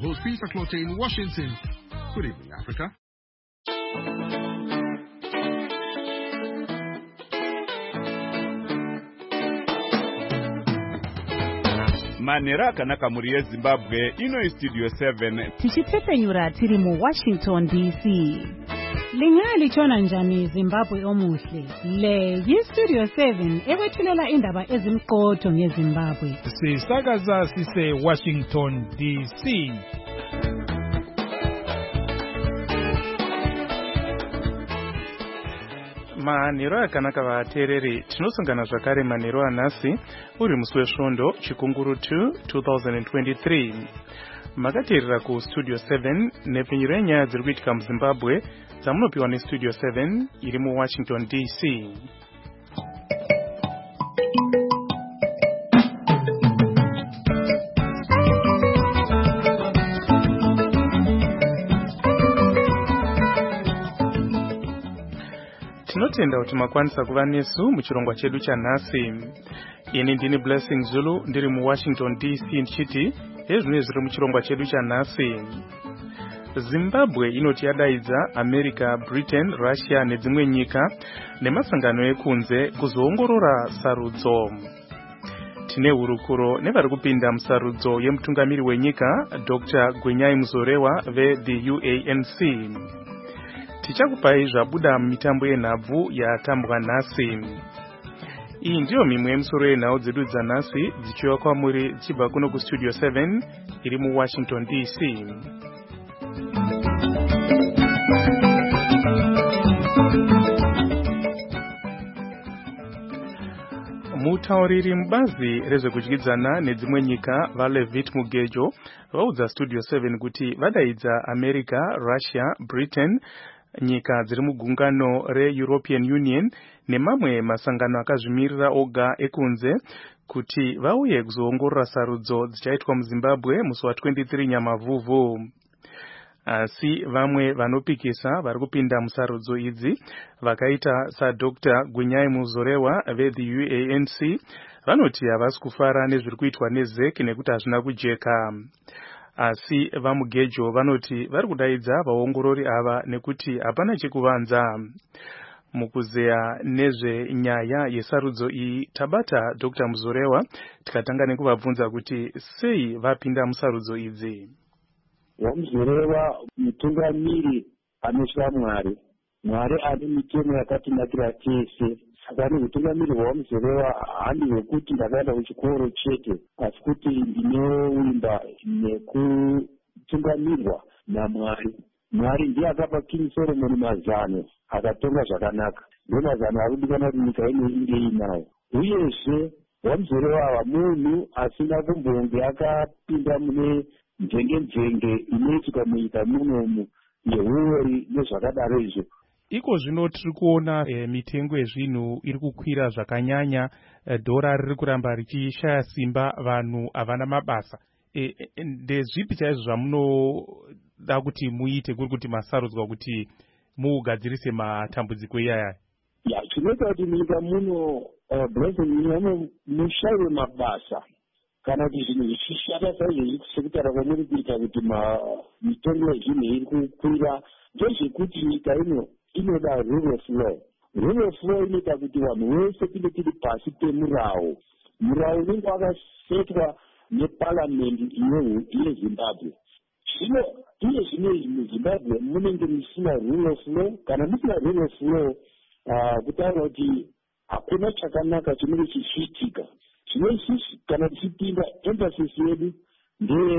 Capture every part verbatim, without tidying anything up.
host Peter Clotte in Washington. Good evening, Africa. Manera kanaka muri Zimbabwe ino studio seven tichitepenyura tiri mu Washington D C. Lingali chona njani Zimbabwe omuhle. Le yi studio seven ekwethulela indaba ezimqotho ngeZimbabwe. Sisakaza sise Washington D C. Manero akanaka vatereri tinosangana zvakare manero anhasi uri musi wesvondo chikunguru two twenty twenty-three. Makateerera ku studio seven nepfenyuro yenyaya dziri kuitika muZimbabwe dzamunopiwa nestudio seven iri mu Washington D C. Tinotenda kuti makwanisa kuva nesu muchirongwa chedu chanhasi. Ini ndini Blessing Zulu ndiri mu Washington D C ndichiti ezvino zviri muchirongwa chedu chanhasi. Zimbabwe inoti yadaidza America, Britain, Russia nedzimwe nyika nemasangano ekunze kuzoongorora sarudzo. Tine hurukuro nevari kupinda musarudzo yemutungamiri wenyika Doctor Gwenyai Muzorewa ve-the U A N C. Tichakupai zvabuda mumitambo yenhabvu yatambwa nhasi. Iyi ndiyo mimwe yemusoro yenhau dzedu dzanhasi dzichiuya kwamuri dzichibva kuno kustudio seven iri mu Washington D C. Mutauriri mubazi rezvekudyidzana nedzimwe nyika vaLevit Mugejo vaudza studio seven kuti vadaidza America, Russia, Britain, nyika dziri mugungano re-European Union nemamwe masangano akazvimirira oga ekunze kuti vauye kuzoongorora sarudzo dzichaitwa muZimbabwe musi wa twenty-three Nyamavhuvhu. Asi vamwe vanopikisa vari kupinda musarudzo idzi vakaita saDr Gwenyai Muzorewa ve-the U A N C vanoti havasi kufara nezviri kuitwa neZEC nekuti hazvina kujeka. Asi vaMugejo vanoti vari kudaidza vaongorori ava nekuti hapana chekuvanza. Mukuzeya nezvenyaya yesarudzo iyi tabata Doctor Muzorewa tikatanga nekuvabvunza kuti sei vapinda musarudzo idzi. Muzorewa mutungamiri anotya Mwari. Mwari ane mitemo yakatinakira tese. Saka mutungamiri waMuzorewa handi wekuti ndakaenda kuchikoro chete, asi kuti ndinowimba nekutungamirwa naMwari. Mwari ndiye akapa King Solomon mazano akatonga zvakanaka. Ndiyo mazano arikudikana kuti nyika ino inge inawo. Uyezve waMuzorewa munhu asina kumbonge akapinda mune njenge njenge inoitika munyika munomu yehuori nezvakadaro izvo. Iko zvino tiri kuona e, mitengo yezvinhu iri kukwira zvakanyanya, e, dhora riri kuramba richishaya simba, vanhu havana mabasa. E, e, ndezvipi chaizvo zvamunoda kuti muite kuri kuti masarudzwa kuti mugadzirise matambudziko iyaya? Ya, chinoita kuti munyika muno uh, Blessing mushayiwe mabasa kana kuti zvinhu zvichishata saizvozvi sekutara kwamuri kuita kuti mitengo yezvinhu iri kukwira ndezvekuti nyika ino inoda rule of law. Rule of law inoita kuti vanhu vese tinge tiri pasi pemurawo. Murawo unenge wakasetwa neparamendi yeZimbabwe. Zvino iye zvino muZimbabwe munenge musina rule of law. Kana musina rule of law, uh, kutaura kuti hakuna chakanaka chinenge chichiitika. Zvino isusu kana tichipinda emphasis yedu ndeye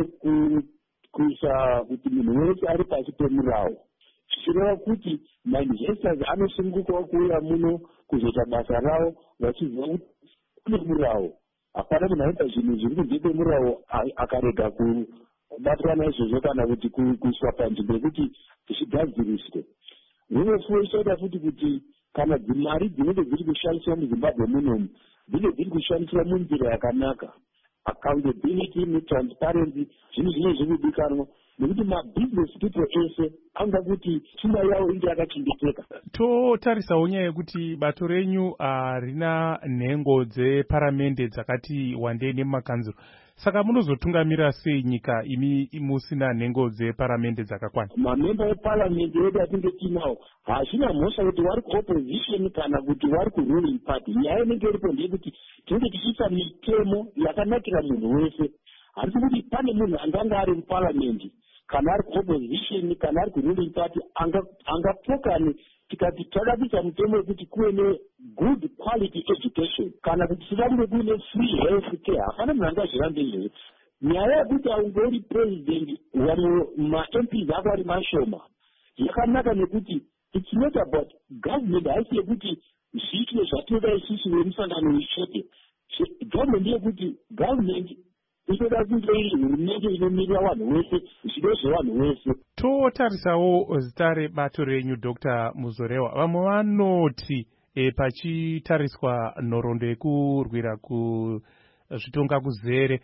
kuisa kuti munhu wese ari pasi pemurawo. Zvichireva kuti mainvestors anosunguka kuuya muno kuzoita basa ravo vachiziva kuti kune murawo. Hapana munhu aita zvinhu zviri kunze kwemurawo akarega kubatwa naizvozvo kana kuti kuiswa panzvimbo yekuti zvigadziriswe. Runofuwo ichaita futi kuti kana dzimari dzinenge dziri kushandiswa muZimbabwe munomu dzinenge dziri kushandiswa munzira yakanaka. Accountability netransparency zvinhu zvine zvinodikanwa nekuti mabusiness people ese anga kuti pfuma yavo inge yakachengeteka. Totarisawo nyaya yekuti bato renyu harina nhengo dzeparamende dzakati wandei nemakanzuro. saka munozotungamira sei nyika imi musina nhengo dzeparamende dzakakwana? Mamemba eparamende edu atinge tinawo hachina mhosva kuti vari kuopposition kana kuti vari kuruling party. Nyaya inenge iripo ndeyekuti tinenge tichiisa mitemo yakanakira munhu wese. Handisi kuti pane munhu anganga ari muparamendi kana ari kuopposition kana ari kuruling party angapokane tikati toda kuisa mutemo wekuti kuve ne-good quality education kana kuti toda kunge kuine free health care. Hapana munhu angazvirambe izvozvo. Nyaya yekuti aungori president vamwe ma-M Ps ako ari mashoma yakanaka nekuti it's not about government. Haisi yekuti zviitwe zvatinoda isusu vemusangano wechote. Government ndeyekuti government inoda kunge iri hurumende inomirira vanhu vese zvido zvevanhu vese. Totarisawo zita rebato renyu Doctor Muzorewa. Vamwe vanoti e, pachitariswa nhoroondo yekurwira kuzvitonga kuzere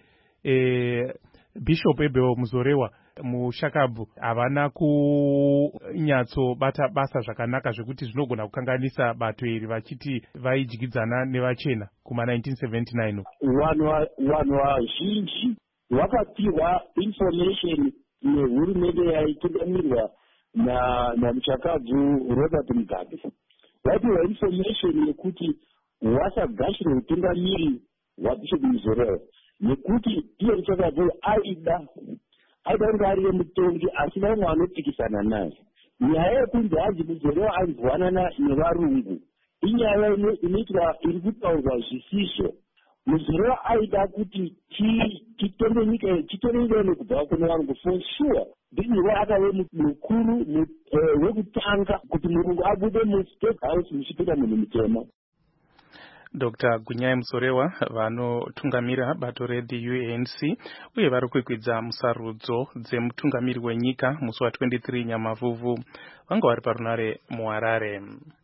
e, Bishop Abel Muzorewa muShakabvu havana kunyatsobata basa zvakanaka zvekuti zvinogona kukanganisa bato iri vachiti vaidyidzana nevachena kuma nineteen seventy-nine. Vanhu vazhinji vakapihwa information nehurumende yaitungamirirwa namuShakabvu Robert Mugabe. Vapihwa information yekuti wasagashire utungamiri hwaBishop Muzorewa nekuti iye muShakabvu aida aida kunge ari mutongi asina umwe anopikisana naye. Nyaya yekunzi hanzi Muzorewa anzwanana nevarungu inyaya inoitwa iri kutaurwa zvisizvo. Muzorewa aida kuti titore nyika ino kubva kune varungu for sure. Ndizvo akave mukuru wekutanga kuti murungu abude mustate house muchipinda munhu mutema. Doctor Gunyai Muzorewa vanotungamira bato re-the U N C uye vari kukwidza musarudzo dzemutungamiri wenyika musi wa-twenty-three Nyamavhuvhu. Vanga vari parunare muHarare.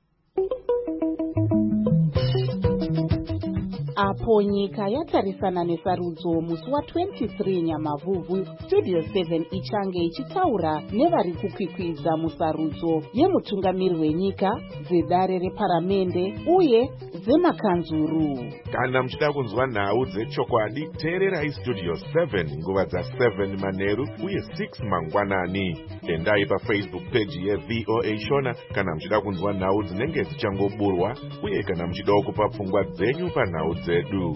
Apo nyika yatarisana nesarudzo musi wa-twenty-three Nyamavhuvhu, Studio seven ichange ichitaura nevari kukwikwidza musarudzo yemutungamiri wenyika, dzedare reparamende uye dzemakanzuru. Kana muchida kunzwa nhau dzechokwadi, teererai Studio seven nguva dza-seven manheru uye six mangwanani. Endai paFacebook page yeV O A Shona kana muchida kunzwa nhau dzinenge dzichangoburwa uye kana muchidawo kupa pfungwa dzenyu panhau dzedu.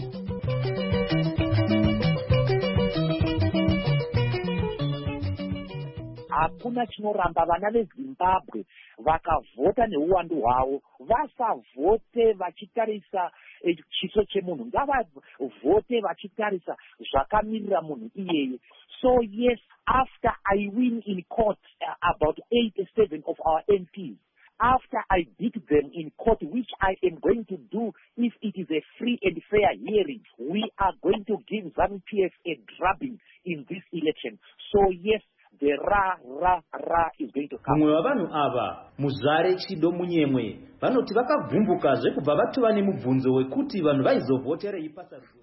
Hakuna chinoramba vana veZimbabwe vakavhota neuwandu hwavo vasavhote vachitarisa chiso chemunhu, ngavavhote vachitarisa zvakamirira munhu iyeye. So yes, after I win in court uh, about eighty-seven of our M Ps, after I beat them in court, which I am going to do if it is a free and fair hearing, we are going to give ZANU-P F a drubbing in this election. So yes, the ra ra ra is going to come. Mumwe wavanhu ava muzare chido munyemwe vanoti vakavhumvukazve kubva vatova nemubvunzo wekuti vanhu vaizovhoterei pasarudzo.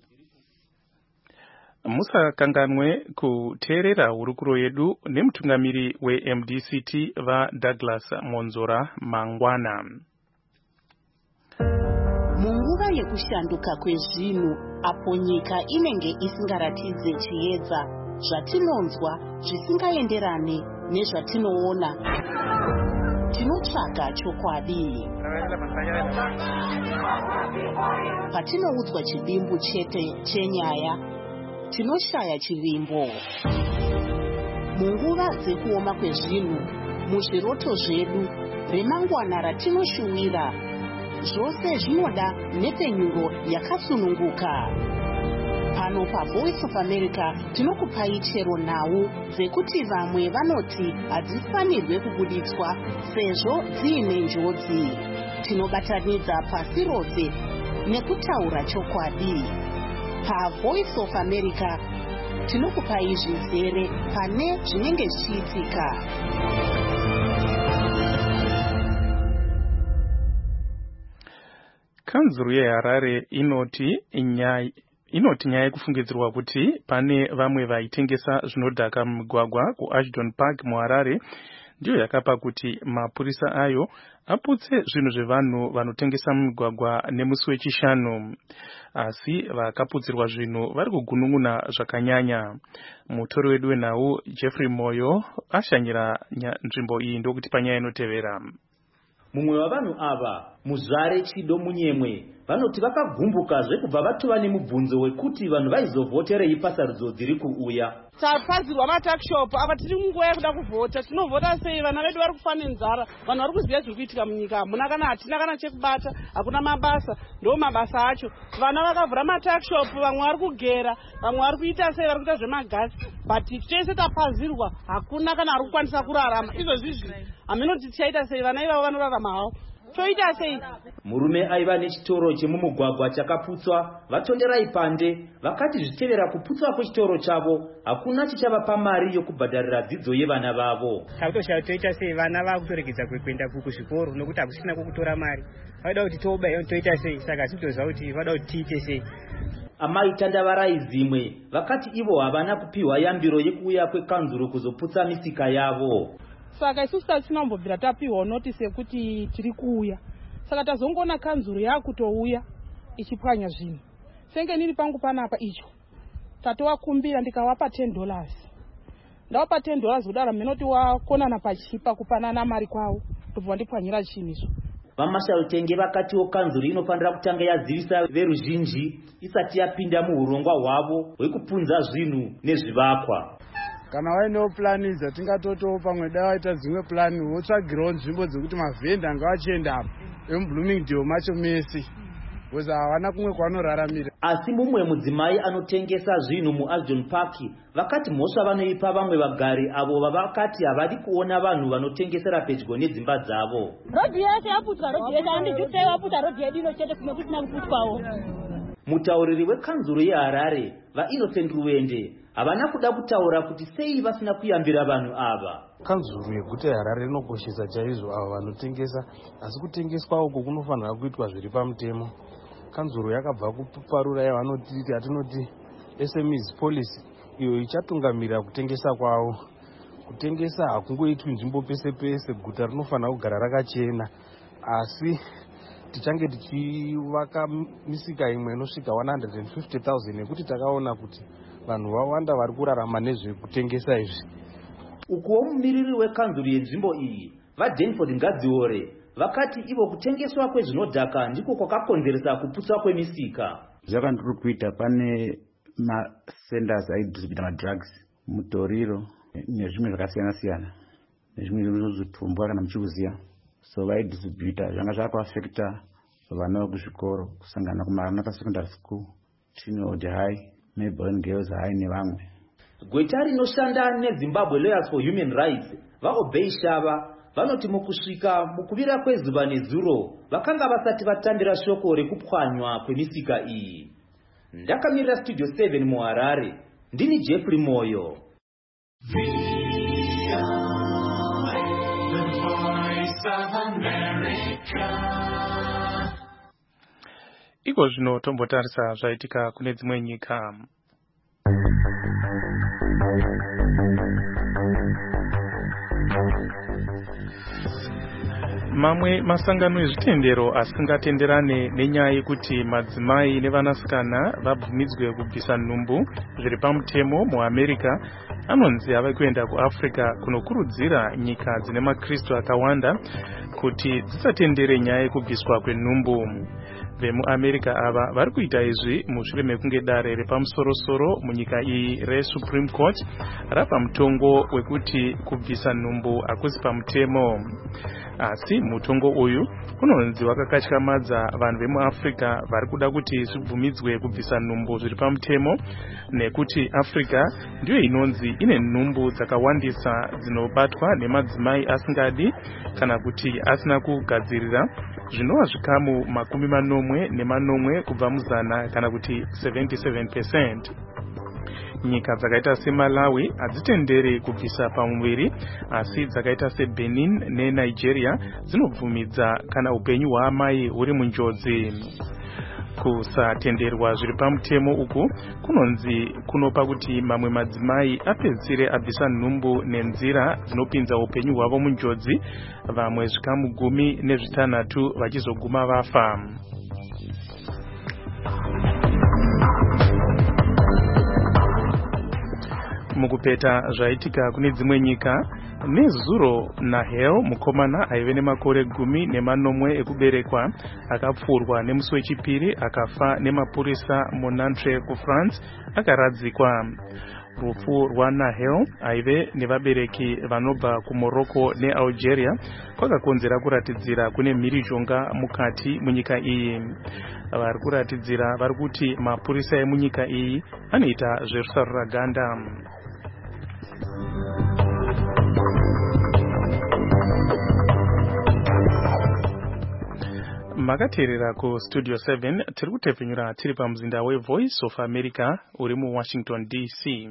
Musakanganwe kuteerera hurukuro yedu nemutungamiri we-M D C T vaDouglas Monzora mangwana. Munguva yekushanduka kwezvinhu, apo nyika inenge isingaratidze chiedza, zvatinonzwa zvisingaenderane nezvatinoona, tinotsvaga chokwadi. Patinoudzwa chivimbo chete chenyaya, tinoshaya chivimbo. Munguva dzekuoma kwezvinhu, muzviroto zvedu, remangwana ratinoshuwira, zvose zvinoda nepenyuro yakasununguka. Pano paVoice of America tinokupai chero nhau dzekuti vamwe vanoti hadzifanirwe kubuditswa sezvo dziine njodzi. Tinobatanidza pasi rose nekutaura chokwadi. PaVoice of America tinokupai zvizere pane zvinenge zvichiitika. Kanzuru yeHarare inoti nyaya inoti nyaya yekufungidzirwa kuti pane vamwe vaitengesa zvinodhaka mumigwagwa kuAshton Park muHarare ndiyo yakapa kuti mapurisa ayo aputse zvinhu zvevanhu vanotengesa mumigwagwa nemusi wechishanu, asi vakaputsirwa zvinhu vari kugunun'una zvakanyanya. Mutori wedu wenhau Jeffrey Moyo ashanyira nzvimbo iyi ndokuti panyaya inotevera. Mumwe wavanhu ava, Muzvare Chido Munyemwe, vanoti vakagumbuka zvekubva vatova nemubvunzo wekuti vanhu vaizovhoterei pasarudzo dziri kuuya. Tapazirwa matakshop apa tiri munguva yekuda kuvhota, tinovhota sei? Vana vedu vari kufa nenzara, vanhu vari kuziva zviri kuitika munyika, hamuna kana hatina kana chekubata, hakuna mabasa, ndo mabasa acho. Vana vakavhura matakshop, vamwe vari kugera, vamwe vari kuita sei, vari kuita zvemagasi, but tese tapazirwa, hakuna kana ari kukwanisa kurarama. Izvozvizvi haminoti tichaita sei? Vana ivavo vanorarama havo. Toita sei? Murume aiva nechitoro chemumugwagwa chakaputswa vatonderai pande, vakati zvitevera kuputswa kwechitoro chavo hakuna chichavapa mari yokubhadharira dzidzo yevana vavo. Takutoshaya toita sei? Vana vakutoregedza kuenda kuzvikoro nokuti hakusina kukutora mari. Vada kuti toba toita sei? Saka sitozva kuti vada kuti tiite sei? Amai Tandavarai Zimwe vakati ivo havana kupiwa yambiro yekuuya kwekanzuro kuzoputsa misika yavo. Saka isusu tatisina kumbobvira tapiwa notisi yekuti tiri kuuya. Saka tazongoona kanzuro yakutouya ichipwanya zvinhu. Senge nini pangu panapa icho. Tatowakumbira ndikawapa ten dollars. Ndawapa ten dollars kudara menoti wakonana pachipa kupanana mari kwawo. Tobva ndipwanyira chinhu izvo. Vamashalutenge vakatiwo kanzuro inofanira kutanga yazivisa veruzhinji isati yapinda muhurongwa hwavo hwekupunza zvinhu nezvivakwa. Kana wainewo plani dzatingatotowo pamwe dai waita dzimwe plani wotsvagirawo nzvimbo dzekuti mavhenda ngawachienda apo emuBloomingdale macho mese because havana kumwe kwavanoraramira. Asi mumwe mudzimai anotengesa zvinhu muAlton Park vakati mhosva vanoipa vamwe vagari avo vavakati havadi kuona vanhu vanotengesera pedyo nedzimba dzavo. Rodhi yese yaputswa, rodhi yese handijutei waputsa rodhi yedu ino chete kumwe kusina kuputswawo. Mutauriri wekanzuro yeHarare vaInnocent Ruwende havana kuda kutaura kuti sei vasina kuyambira vanhu ava. Kanzuro yeguta yeHarare inokoshesa chaizvo ava vanotengesa, asi kutengeswa uko kunofanira kuitwa zviri pamutemo. Kanzuro yakabva kuparura yavanoti atinoti S M Es policy iyo ichatungamirira kutengesa kwavo. Kutengesa hakungoitwi nzvimbo pese pese, guta rinofanira kugara rakachena, asi tichange tichivaka misika imwe inosvika one hundred fifty thousand nekuti takaona kuti vanhu vawanda vari kurarama nezvekutengesa izvi. Ukuwo mumiriri wekanzuro yenzvimbo iyi vaDenford Ngadziore vakati ivo kutengeswa kwezvinodhaka ndiko kwakakonzeresa kuputswa kwemisika. Zvakandiri kuita pane masenders aidhistribhuta madrugs mutoriro nezvimwe zvakasiyana siyana nezvimwe zvitumbwa kana muchiuziya, so vaidhistribhuta zvanga zvakaafekta vana kuzvikoro kusangana kuMaranatha Secondary School, Chinwood High, Melbourne Girls High nevamwe. Gweta rinoshanda neZimbabwe Lawyers for Human Rights vaObey Shava vanoti mukusvika mukuvira kwezuva nezuro vakanga vasati vatambira shoko rekupwanywa kwemisika iyi. Ndakamirira Studio seven muHarare, ndini Jeffrey Moyo. Iko zvino tombotarisa zvaitika kune dzimwe nyika. Mamwe masangano ezvitendero asingatenderane nenyaya yekuti madzimai nevanasikana vabvumidzwe kubvisa nhumbu zviri pamutemo muAmerica anonzi ava kuenda kuAfrica kunokurudzira nyika dzine maKristu akawanda kuti dzisatendere nyaya yekubviswa kwenhumbu. VemuAmerica ava vari kuita izvi mushure mekunge dare repamusorosoro munyika iyi reSupreme Court rapa mutongo wekuti kubvisa nhumbu hakusi pamutemo. Asi mutongo uyu unonzi wakakatyamadza vanhu vemuAfrica vari kuda kuti zvibvumidzwe kubvisa nhumbu zviri pamutemo nekuti Africa ndiyo inonzi ine nhumbu dzakawandisa dzinobatwa nemadzimai asingadi kana kuti asina kugadzirira, zvinova zvikamu makumi manomwe nemanomwe kubva muzana kana kuti seventy-seven percent. Nyika dzakaita seMalawi hadzitenderi kubvisa pamuviri, asi dzakaita seBenin neNigeria dzinobvumidza kana upenyu hwaamai huri munjodzi. Kusatenderwa zviri pamutemo uku kunonzi kunopa kuti mamwe madzimai apedzisire abvisa nhumbu nenzira dzinopinza upenyu hwavo munjodzi, vamwe zvikamu gumi nezvitanhatu vachizoguma vafa. Mukupeta zvaitika kune dzimwe nyika, nezuro Nahel, mukomana aive nemakore gumi nemanomwe ekuberekwa, akapfurwa nemusi wechipiri akafa nemapurisa muNantes kuFrance, akaradzikwa. Rufu rwaNahel aive nevabereki vanobva kuMorocco neAlgeria kwakakonzera kuratidzira kune mhirizhonga mukati munyika iyi. Vari kuratidzira vari kuti mapurisa emunyika iyi anoita zverusarura ganda. Makateerera ku Studio seven, tiri kutepfenyura tiri pamuzinda weVoice of America uri muWashington D C.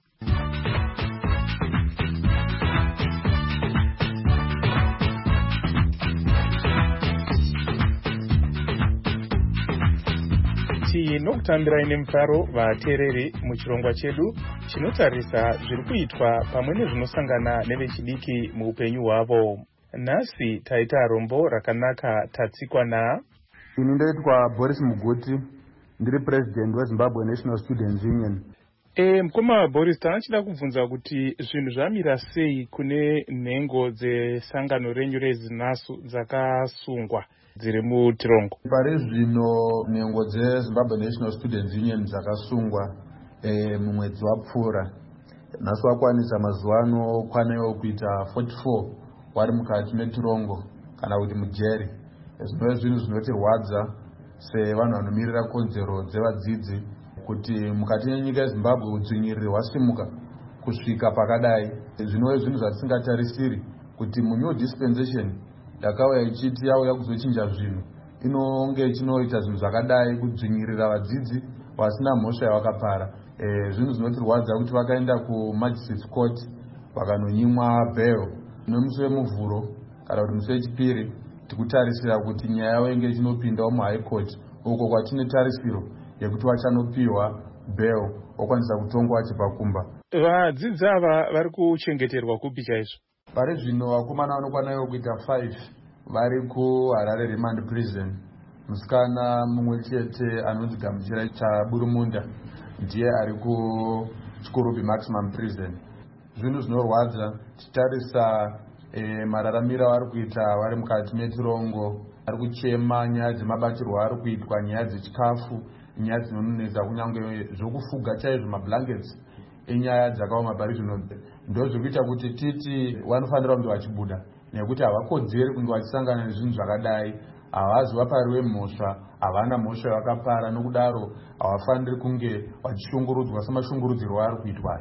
Tinokutambira ine mufaro vateereri muchirongwa chedu chinotarisa zviri kuitwa pamwe nezvinosangana nevechidiki muupenyu hwavo. Nhasi taita rombo rakanaka tatsikwa na ini ndoitwa Boris Muguti, ndiri president weZimbabwe National Students Union. E, mukoma Boris, tanachida kubvunza kuti zvinhu zvamira sei kune nhengo dzesangano renyu rezinasu dzakasungwa dziri mutirongo? Pari zvino nhengo dzeZimbabwe National Students Union dzakasungwa e, mumwedzi wapfuura. Nhasi wakwanisa mazuva ano kwanewo kuita forty-four wari mukati metirongo kana kuti mujeri. Zvinova zvinhu zvinotirwadza sevanhu vanomirira kodzero dzevadzidzi kuti mukati menyika yeZimbabwe udzvinyiriri hwasimuka kusvika pakadai. Zvinova zvinhu zvatisingatarisiri kuti munew dispensation yakauya ichiti yauya kuzochinja zvinhu inonge ichinoita zvinhu zvakadai kudzvinyirira vadzidzi vasina mhosva yavakapara. E, zvinhu zvinotirwadza kuti vakaenda kuMagistrates Court vakanonyimwa bail nomusi wemuvhuro kana kuti musi wechipiri. Tikutarisira kuti nyaya yavo inge ichinopindawo muHigh Court uko kwatine tarisiro yekuti vachanopiwa bail okwanisa kutongwa achipakumba. Vadzidzi ava vari kuchengeterwa kupi chaizvo? Pari zvino vakomana vanokwanayo kuita five vari kuHarare Remand Prison. Musikana mumwe chete anonzi Gamuchira Chaburumunda ndiye ari kuChikurubi Maximum Prison. Zvinhu zvinorwadza tichitarisa e, mararamiro vari kuita vari mukati metirongo. Ari kuchema nyaya dzemabatirwo ari kuitwa, nyaya dzechikafu, nyaya dzinonetsa, kunyange zvokufuga chaizvo, mablankets enyaya dzakaoma. Pari zvino ndozviri kuita kuti titi vanofanira kunge vachibuda nekuti havakodzeri kunge vachisangana nezvinhu zvakadai. Havazi vapariwe mhosva, havana mhosva yakapara, nokudaro havafaniri kunge vachishungurudzwa semashungurudzirwo ari kuitwa.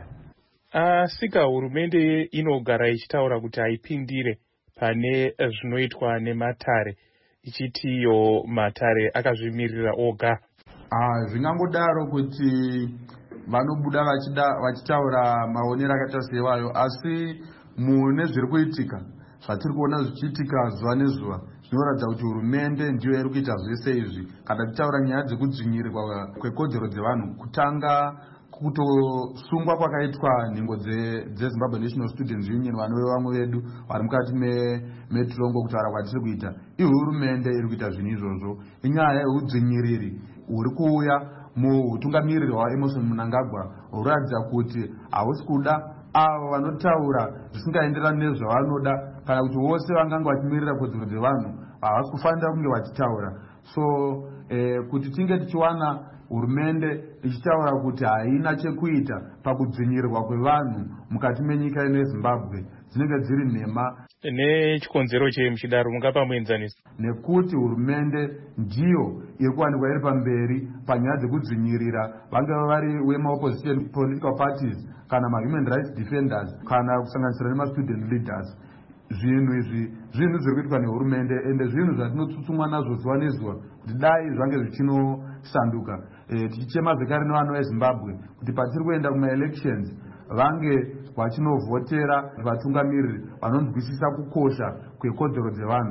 Asika hurumende inogara ichitaura kuti haipindire pane zvinoitwa nematare, ichitiyo matare akazvimirira oga. Ah, zvingangodaro kuti vanobuda vachida vachitaura maonero akaita sevayo, asi mune zviri kuitika, zvatiri kuona zvichiitika zuva nezuva, zvinoratidza kuti hurumende ndiyo iri kuita zvese izvi. Kana tichitaura nyaya dzekudzvinyirirwa kwekodzero dzevanhu, kutanga kutosungwa kwakaitwa nhengo dzeZimbabwe National Students Union, vanove vamwe vedu vari mukati metirongo, kutaura kwatiri kuita ihurumende iri kuita zvinhu izvozvo. Inyaya yeudzvinyiriri huri kuuya mutungamiriri waEmerson Mnangagwa, huratidza kuti hausi kuda avo vanotaura zvisingaenderani nezvavanoda, kana kuti vose vangange vachimirira kodzero dzevanhu havasi kufanira kunge vachitaura. So eh, kuti tinge tichiwana hurumende ichitaura kuti haina chekuita pakudzvinyirirwa kwevanhu mukati menyika ino yeZimbabwe, dzinenge dziri nhema. Nechikonzero chei muchidaro, mungapa muenzanisi? Nekuti hurumende ndiyo iri kuwanikwa iri pamberi panyaya dzekudzvinyirira, vangava vari wemaopposition political parties kana mahuman rights defenders kana kusanganisira nemastudent leaders. Zvinhu izvi zvinhu zviri kuitwa nehurumende, ende zvinhu zvatinotsutsumwa nazvo zuva nezuva kuti dai zvange zvichinosanduka. E, tichichema zvekare nevana veZimbabwe kuti patiri kuenda kumaelections vange vachinovhotera vatungamiriri vanonzwisisa kukosha kwekodzero dzevanhu.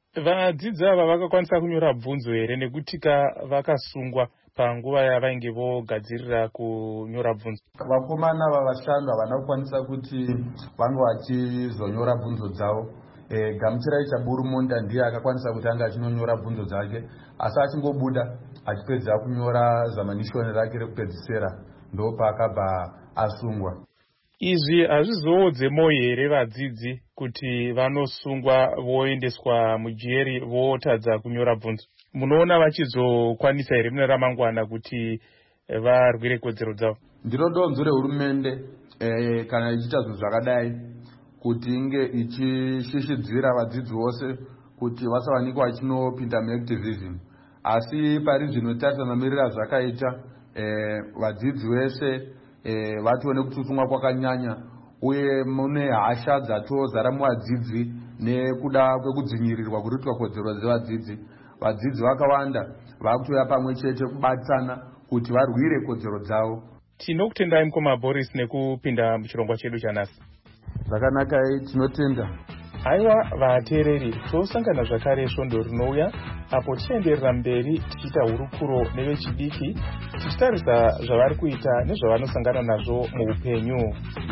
vadzidzi ava vakakwanisa kunyora bvunzo here nekuti ka vakasungwa panguva yavainge vogadzirira kunyora bvunzo? Vakomana ava vashanu havana kukwanisa kuti vange vachizonyora bvunzo dzavo. E, Gamuchirai Chaburumonda ndiye akakwanisa kuti anga achinonyora bvunzo dzake, asi achingobuda achipedza kunyora zamanishoni rake rekupedzisira ndo paakabva asungwa. Izvi hazvizowodzemo here vadzidzi kuti vanosungwa voendeswa mujeri votadza kunyora bvunzo? Munoona vachizokwanisa here mune ramangwana kuti varwire kodzero dzavo? Ndiro donzo rehurumende e, kana ichiita zvinhu zvakadai kuti inge ichishishidzira vadzidzi vose kuti vasawanikwa vachinopinda muactivism. Asi pari zvino tarisa mamiriro zvakaita e, vadzidzi vese e, vatione kuti kusungwa kwakanyanya uye mune hasha dzatozara muvadzidzi nekuda kwekudzvinyirirwa kuritwa kodzero dzevadzidzi. Vadzidzi vakawanda vakutoya pamwe chete kubatsana kuti varwire kodzero dzavo. Tinokutendai mukoma Boris nekupinda muchirongwa chedu chanhasi. Zvakanaka, tinotenda. Haiwa vateereri, tosangana zvakare svondo rinouya apo tichienderera mberi tichiita hurukuro nevechidiki tichitarisa zvavari kuita nezvavanosangana nazvo muupenyu.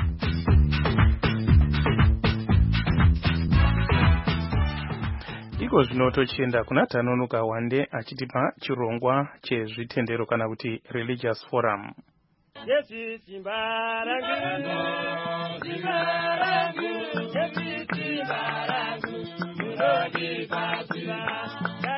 Iko zvino tochienda kuna Tanonoka Wande achitipa chirongwa chezvitendero kana kuti religious forum. Yesu simbarangu, simbarangu, Yesu simbarangu, munodi pasira.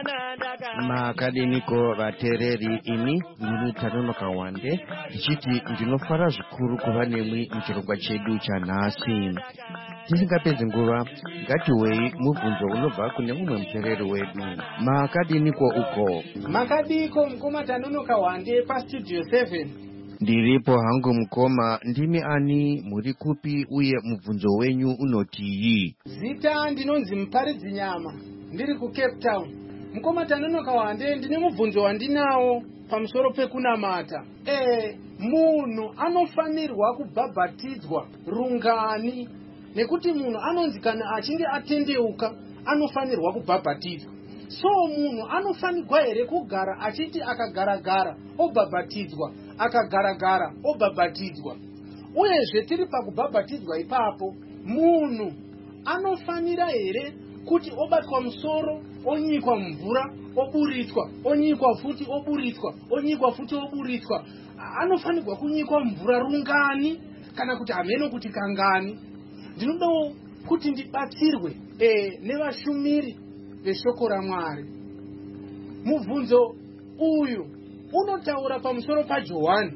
Maakademiko vateereri, ini ndini Tanonoka Wande ndichiti ndinofara zvikuru kuva nemwi muchirongwa chedu chanhasi. Tisingapedzi nguva, ngatiwei mubvunzo unobva kune mumwe muteereri wedu. Maakademiko uko? Makadiko mukoma Tanonoka Wande pastudio seven. Ndiripo hangu mukoma, ndimi ani, muri kupi uye mubvunzo wenyu unotii? Zita ndinonzi Muparidzi Nyama, ndiri ku Cape Town. Mukoma Tanonoka Wande, ndine mubvunzo wandinawo pamusoro pekunamata. Eh, munhu anofanirwa kubhabhatidzwa rungani, nekuti munhu anonzi kana achinge atendeuka anofanirwa kubhabhatidzwa. So munhu anofanirwa here kugara achiti akagaragara obhabhatidzwa, akagaragara obhabhatidzwa? Uyezve tiri pakubhabhatidzwa ipapo, munhu anofanira here kuti obatwa musoro, onyikwa mvura, oburitswa, onyikwa futi oburitswa, onyikwa futi oburitswa? Anofanirwa kunyikwa mvura rungani kana kuti hameno kuti kangani? Ndinodawo kuti ndibatsirwe eh, nevashumiri veshoko raMwari. Mubvunzo uyu unotaura pamusoro paJohani.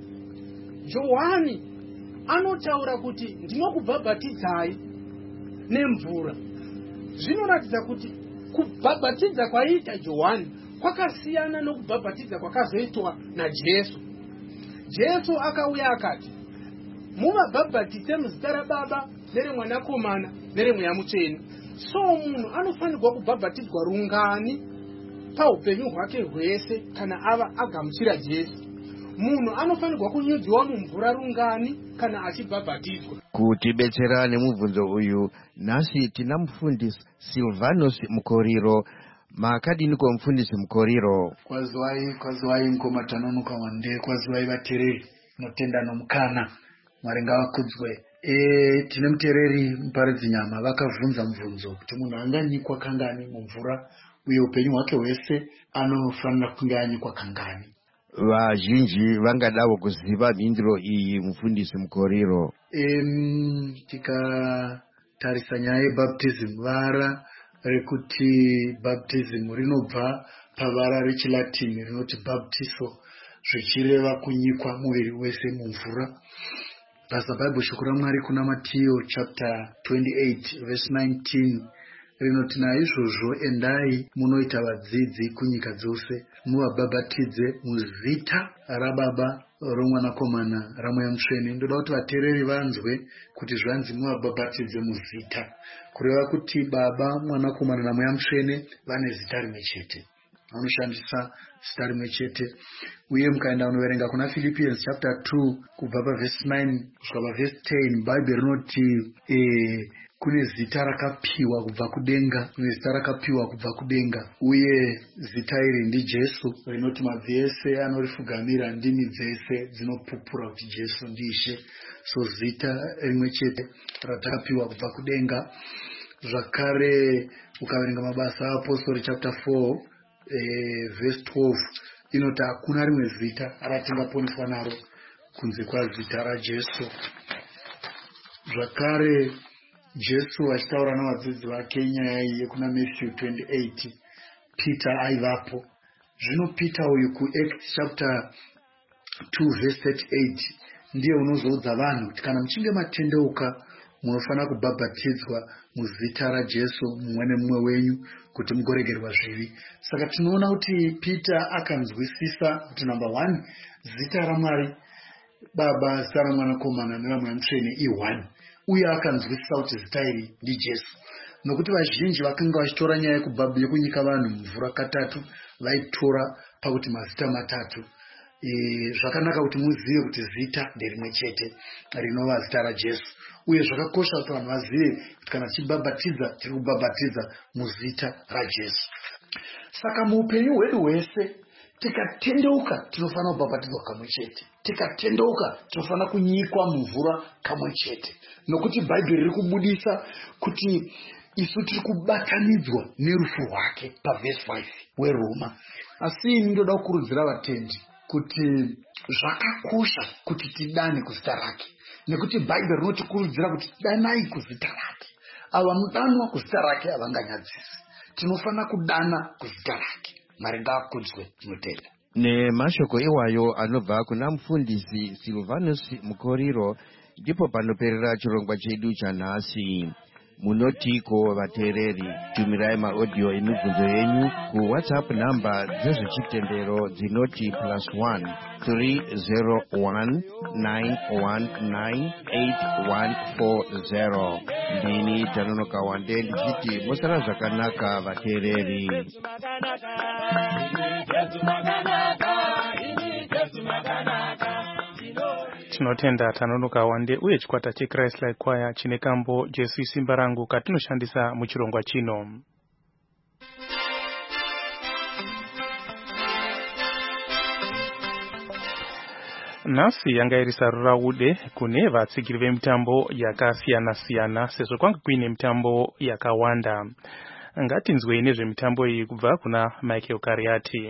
Johani anotaura kuti ndinokubhabhatidzai nemvura. Zvinoratidza kuti kubhabhatidza kwaiita Johani kwakasiyana nokubhabhatidza kwakazoitwa naJesu. Jesu akauya akati, muvabhabhatidze muzita raBaba neremwanakomana neremweya mutsvene. So munhu anofanirwa kubhabhatidzwa rungani paupenyu hwake hwese kana ava agamuchira Jesu. Munhu anofanirwa kunyudziwa mumvura rungani kana achibhabhatidzwa. Kutibetsera nemubvunzo uyu, nhasi tina mufundisi Silvanus Mukoriro. Maakadiniko mufundisi Mukoriro? Kwaziwai, kwaziwai mukoma Tanonoka Wande, kwaziwai vateereri, notenda nomukana, Mwari ngavakudzwe. E, tine muteereri Muparidzi Nyama vakavhunza mubvunzo kuti munhu anganyikwa kangani mumvura uye upenyu hwake hwese anofanira kunge anyikwa kangani. Vazhinji vangadawo kuziva mhinduro iyi mufundisi Mukoriro. Em, tikatarisa nyaya yebaptism, vara rekuti baptism rinobva pavara rechilatini rinoti baptiso, zvichireva kunyikwa muviri wese mumvura. Basa Bible shoko raMwari kuna Matiyo chapter twenty-eight verse nineteen rinoti, naizvozvo endai munoita vadzidzi kunyika dzose, muvabhabhatidze muzita raBaba, roMwanakomana, raMweya Mutsvene. Ndoda kuti vateereri vanzwe kuti zvanzi muvabhabhatidze muzita, kureva kuti Baba, Mwanakomana naMweya Mutsvene vane zita rimwe chete, vanoshandisa zita rimwe chete. Uye mukaenda unoverenga kuna Philippians chapter two kubva paverse nine kusvika paverse ten, Bible rinoti eh, kune zita rakapiwa kubva kudenga kune zita rakapiwa kubva kudenga uye zita iri ndiJesu rinoti mabvi ese anorifugamira ndimi dzese dzinopupura kuti Jesu ndishe. So zita rimwe chete ratakapiwa kubva kudenga. Zvakare ukaverenga mabasa aapostoli chapter four eh, verse twelve inoti hakuna rimwe zita ratingaponeswa naro kunze kwazita raJesu. Zvakare Jesu achitaura navadzidzi vake nyaya iyi kuna Matthew twenty-eight, Peter aivapo. Zvino Peter uyu kuActs chapter two verse thirty-eight ndiye unozoudza vanhu kuti kana muchinge matendeuka munofanira kubhabhatidzwa muzita raJesu mumwe nemumwe wenyu kuti mugoregerwa zvivi. Saka tinoona kuti Peter akanzwisisa kuti number one, zita raMwari Baba, zita raMwanakomana neramwe Mutsvene i-one, uye akanzwisisa kuti zita iri ndiJesu. Nokuti vazhinji vakanga vachitora nyaya yekunyika vanhu mvura katatu vaitora pakuti mazita matatu. E, zvakanaka kuti muzive kuti zita nderimwe chete rinova zita raJesu, uye zvakakosha kuti vanhu vazive kuti kana tichibhabhatidza tiri kubhabhatidza muzita raJesu. Saka muupenyu hwedu hwese tikatendeuka tinofanira kubhabhatidzwa kamwe chete, tikatendeuka tinofanira kunyikwa mumvura kamwe chete, nokuti Bhaibheri riri kubudisa kuti isu tiri kubatanidzwa nerufu rwake pavhesi five weRoma. Asi ini ndoda kukurudzira vatendi kuti zvakakosha kuti tidane kuzita rake, nekuti Bhaibheri rinotikurudzira kuti danai kuzita rake. Ava mudanwa kuzita rake havanganyadzisi. Tinofanira kudana kuzita rake. Mwari ngaakudzwe. Tinotenda. Nemashoko iwayo anobva kuna mufundisi Silvanus Mukoriro ndipo panoperera chirongwa chedu chanhasi. Munotiko vateereri, tumirai maaudio emibvunzo yenyu ku WhatsApp namba dzezvechitendero dzinoti plus one three zero one nine one nine eight one four zero. Ndini Tanonoka Wande ndichiti musara zvakanaka vateereri. Tinotenda Tanonoka Wande uye chikwata cheChrist Like Choir chine kambo Jesu Simba Rangu katinoshandisa muchirongwa chino. Nhasi yanga iri sarura ude kune vatsigiri vemitambo yakasiyana siyana sezvo kwanga kuine mitambo yakawanda. Ngatinzwei nezvemitambo iyi kubva kuna Michael Kariati.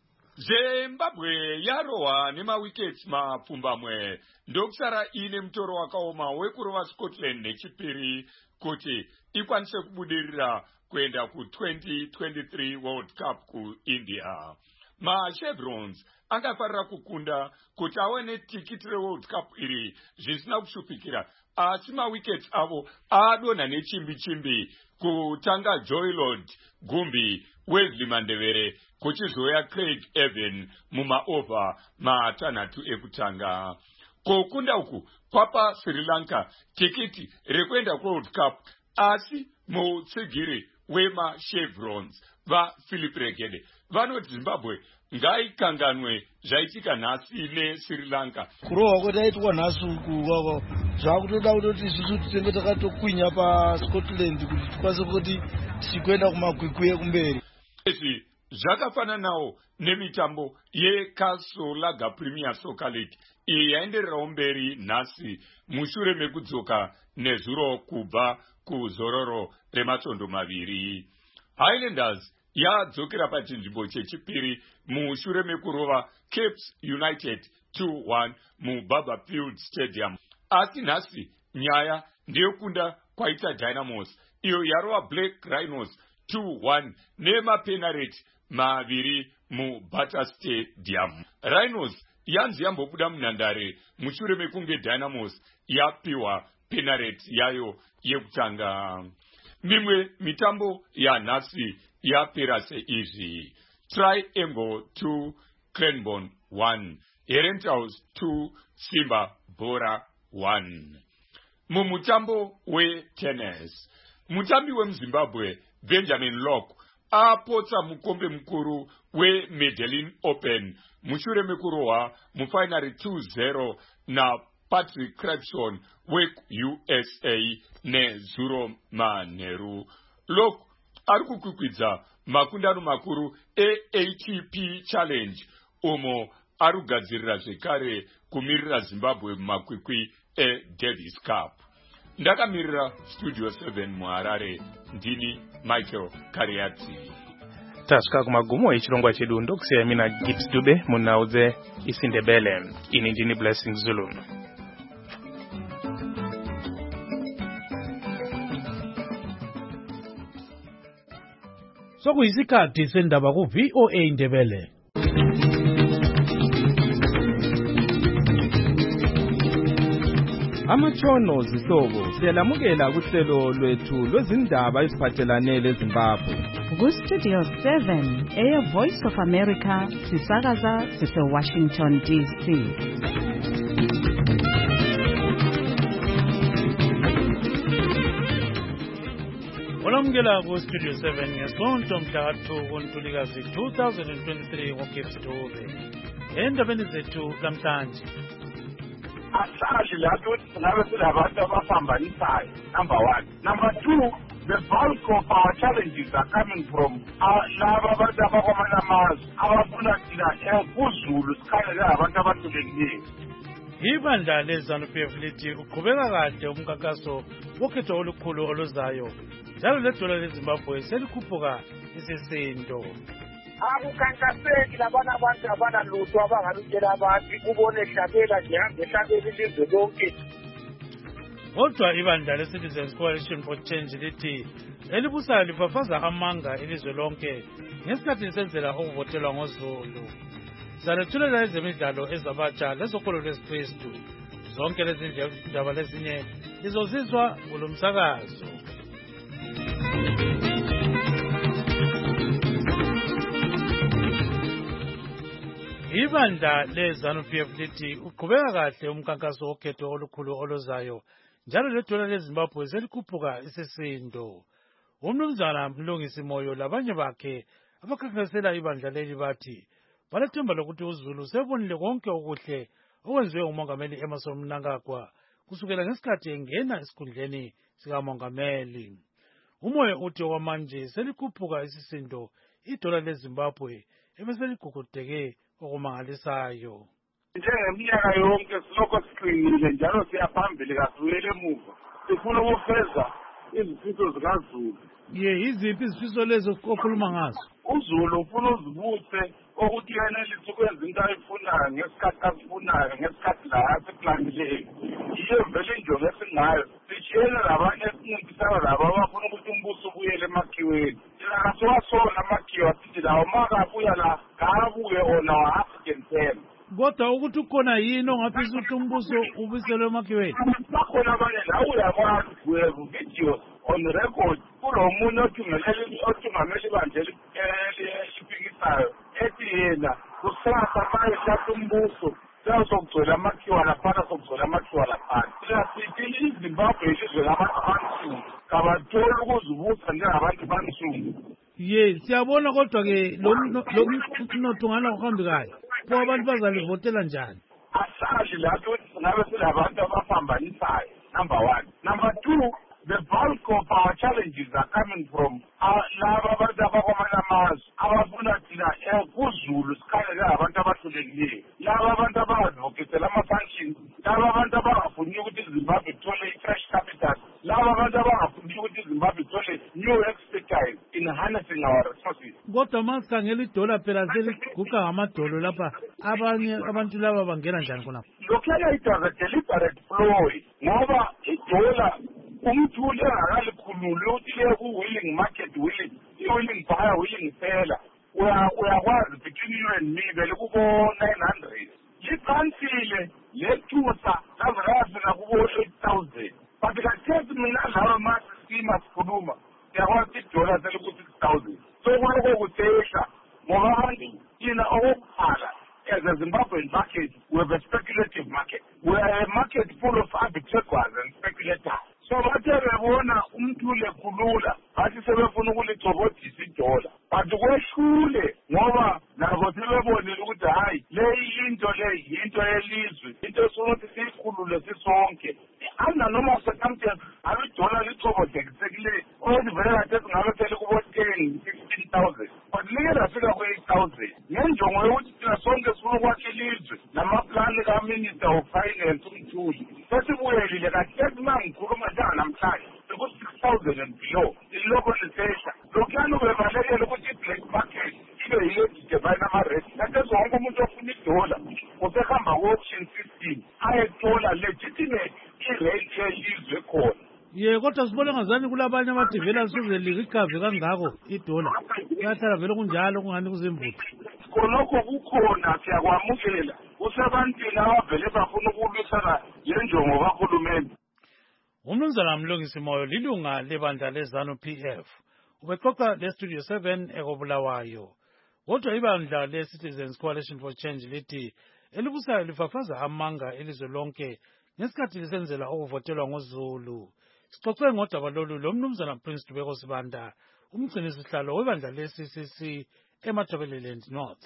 Zimbabwe yarohwa nemawickets mapfumbamwe ndokusara ine mutoro wakaoma wekurova Scotland nechipiri kuti ikwanise kubudirira kuenda ku twenty twenty-three World Cup ku India. MaChevrons angafarira kukunda kuti awane tikiti reWorld Cup iri zvisina kushupikira, asi mawickets avo adonha nechimbi chimbi, kutanga Joylord Gumbi, Wesley Mandevere kuchizoya Craig Evan mumaova matanhatu ekutanga. Kukunda uku kwapa Sri Lanka tikiti rekuenda kuWorld Cup, asi mutsigiri wemaChevrons vaPhilip Regede vanoti Zimbabwe ngaikanganwe zvaitika nhasi neSri Lanka. Kurohwa kwataitwa nhasi uku zvakutoda kutoti isusu tinenge takatokwinya paScotland kuti tikwanise kuti tichikwenda kumakwikwi ekumberi. Izvi zvakafananawo nemitambo yeKasolaga Premier Soccer League iyi yaendererawo mberi nhasi mushure mekudzoka nezuro kubva kuzororo remasvondo maviri. Highlanders yadzokera pachinzvimbo chechipiri mushure mekurova Caps United two one muBarberfield Stadium. Asi nhasi nyaya ndeyokunda kwaita Dynamos iyo yarova Black Rhinos two one nemapenalty maviri muBarter Stadium. Rhinos yanzi yambobuda munhandare mushure mekunge Dynamos yapiwa penalty yayo yekutanga. Mimwe mitambo yanhasi yapera seizvi: Triangle two Cranbourne one, Herentals two Simba Bora one. Mumutambo wetennis, mutambi wemuZimbabwe Benjamin Locke apotsa mukombe mukuru weMedellin Open mushure mekurohwa mufinary two zero na Patrick Crabson we-U S A neZuro Manheru. Lokhu ari kukwikwidzwa makundano makuru e-A T P Challenge umo ari kugadzirira zvekare kumirira Zimbabwe mumakwikwi eDavis Cup. Ndakamirira Studio seven muHarare, ndini Michael Kariatsi. Tasvika kumagumo echirongwa chedu ndokusiyai mina Gibbs Dube munhau dzeIsindebele. Ini ndini Blessing Zulu. Sokuyisikhathi sendaba ku V O A Ndebele. Amatshono zihlobo siyalamukela kuhlelo lwethu lwezindaba eziphathelane leZimbabwe. Ku Studio seven, Air Voice of America, sisakaza sise Washington D C. Olamukela ku Studio seven ngesonto mhla two kuNtulikazi two thousand twenty-three ngoGibbs Dube. Endabeni zethu namhlanje. Asazi lapho ukuthi singabe silabantu abapambanisayo, number one. Number two, the bulk of our challenges are coming from laba abantu abakwamanye amazwe abafuna thina kuZulu sikhangele abantu abathulekileyo. Ibandla leZANU-P F lithi uqhubeka kahle umkhankaso wokhetho olukhulu oluzayo. Njalo ledola leZimbabwe selikhuphuka isisindo. Akukankaseki labana abantu abanalutho abangalutshela abantu kubone hlabeka nje hambe hlabeka ilizwe lonke. Kodwa ibandla le-Citizens Coalition for Change lithi elibusayo lifafaza amanga ilizwe lonke ngesikhathi lisenzela ukuvotelwa ngoZulu. Salethulela ezemidlalo ezabatsha lezokolo lwesikristu. Zonke lezi ndaba lezinye lizozizwa kulo msakazo. Ibandla leZANU-P F lithi uqhubeka kahle umkhankaso wokhetho olukhulu oluzayo. Njalo ledola leZimbabwe selikhuphuka isisindo. Umnumzana Mlungisi Moyo labanye bakhe abakhankasela ibandla leli bathi balethemba lokuthi uZulu sebonile konke okuhle okwenziwe uMongameli Emmerson Mnangagwa kusukela ngesikhathi engena esikhundleni sikamongameli. Umoya uthi okwamanje selikhuphuka isisindo idola leZimbabwe ebeseligugudeke okumangalisayo. Njengeminyaka yonke silokho siqinile njalo siyaphambili kasibuyele emuva. Sifuna ukufeza izifiso zikaZulu. Ye iziphi izifiso lezo okhuluma ngazo? uZulu ufuna uzibuthe ukuthi yenelise ukwenza into ayifunayo ngesikhathi asifunayo ngesikhathi la asiplanile. Yiyo vele injongo esingayo. Sishiyele labanye esincintisana labo abafuna ukuthi umbuso ubuyele emakhiweni. Thina siwasona amakhiwo asithi lawo makabuya la kabuye ona wa-African term. Kodwa ukuthi ukhona yini ongafisa ukuthi umbuso ubiselwe emakhiweni? Bakhona abanye la uyakwazi kuyevu videos on record kulo muntu othungelele othungamele ibandla elipikisayo ethi yena kusasa maye hlatha umbuso siyazokugcwela amakhiwa laphana sokugcwela amakhiwa laphana. Siyasithi iZimbabwe ilizwe labantu abansundu kabatholi ukuzibusa njengabantu bansundu. Ye siyabona kodwa-ke lo mnotho ngala uhambi kahle pho abantu bazalivotela njani? Asazi lapho ukuthi singabe silabantu abapambanisayo, number one. Number two, the bulk of our challenges are coming from laba abantu abakwamanye amazwe abafuna thina kuZulu sikhangele abantu abathulekileyo. Laba abantu abangavokisela ama-functions, laba abantu abangafuni ukuthi iZimbabwe ithole i-fresh capital, laba abantu abangafuni ukuthi iZimbabwe ithole new expertise in harnessing our resources. Kodwa masikhangela idola phela seliguqa ngamadolo lapha abanye abantu laba bangena njani khonapho? Lokhuyana it was a deliberate ploy ngoba idola umthuli engakalikhululi ukuthi le ku-willing market willing, i-willing buyer willing seller. Uyakwazi between you and me vele kubo-nine hundred. Liqansile lethusa laze layafika kubo-eight thousand. But kathesi mina lawa masisima sikhuluma siyakwazi idola selikuthi six thousand. So kuloko kutehla ngoba abantu thina okokuqala as a Zimbabwean market, we have a speculative market. We are a market full of arbitrageurs and speculators. So bathe bebona umthule khulula bathi sebefuna ukuligcobodisa idola. But kwehlule ngoba nabo sebebonile ukuthi hayi le into le into yelizwe into sokuthi siyikhulule kuchobodekisekile othi vele kade singabephele kubo-ten fifteen thousand but like lafika ku-eight thousand ngenjongo yokuthi thina sonke sifuna ukwakha ilizwe namaplani kaminister of finance umthuli sesibuyelile kahlesi uma ngikhuluma njanga namhlanje seku-six thousand and below ilokho lisehla lokhuyani ubebalekele ukuthi i-black market ibe yiyo edidebane ama-rate kade zonke umuntu ofuna idola usehamba ku-auction system ayetola legitimate i-rate yelizwe khona ye kodwa sibona ngazani kulabanye amadivela sizelika igazi kangako idola kuyahlala vele kunjalo kungani kuzimbutho khonokho kukhona siyakwamukela kusebantwini abavele bafuna ukulwisana lenjongo kahulumende. umnumzana Mlungisi Moyo lilunga lebandla leZANU P F ubexoxa lestudio seven ekobulawayo kodwa ibandla le-Citizens Coalition for Change lithi elibusayo lifafaza amanga elizwe lonke ngesikhathi lisenzela ukuvotelwa ngoZulu. Sixoxe ngodaba lolu lomnumzana Prince Dubeko Sibanda umgcinisihlalo webandla le-C C C eMathabeleland North.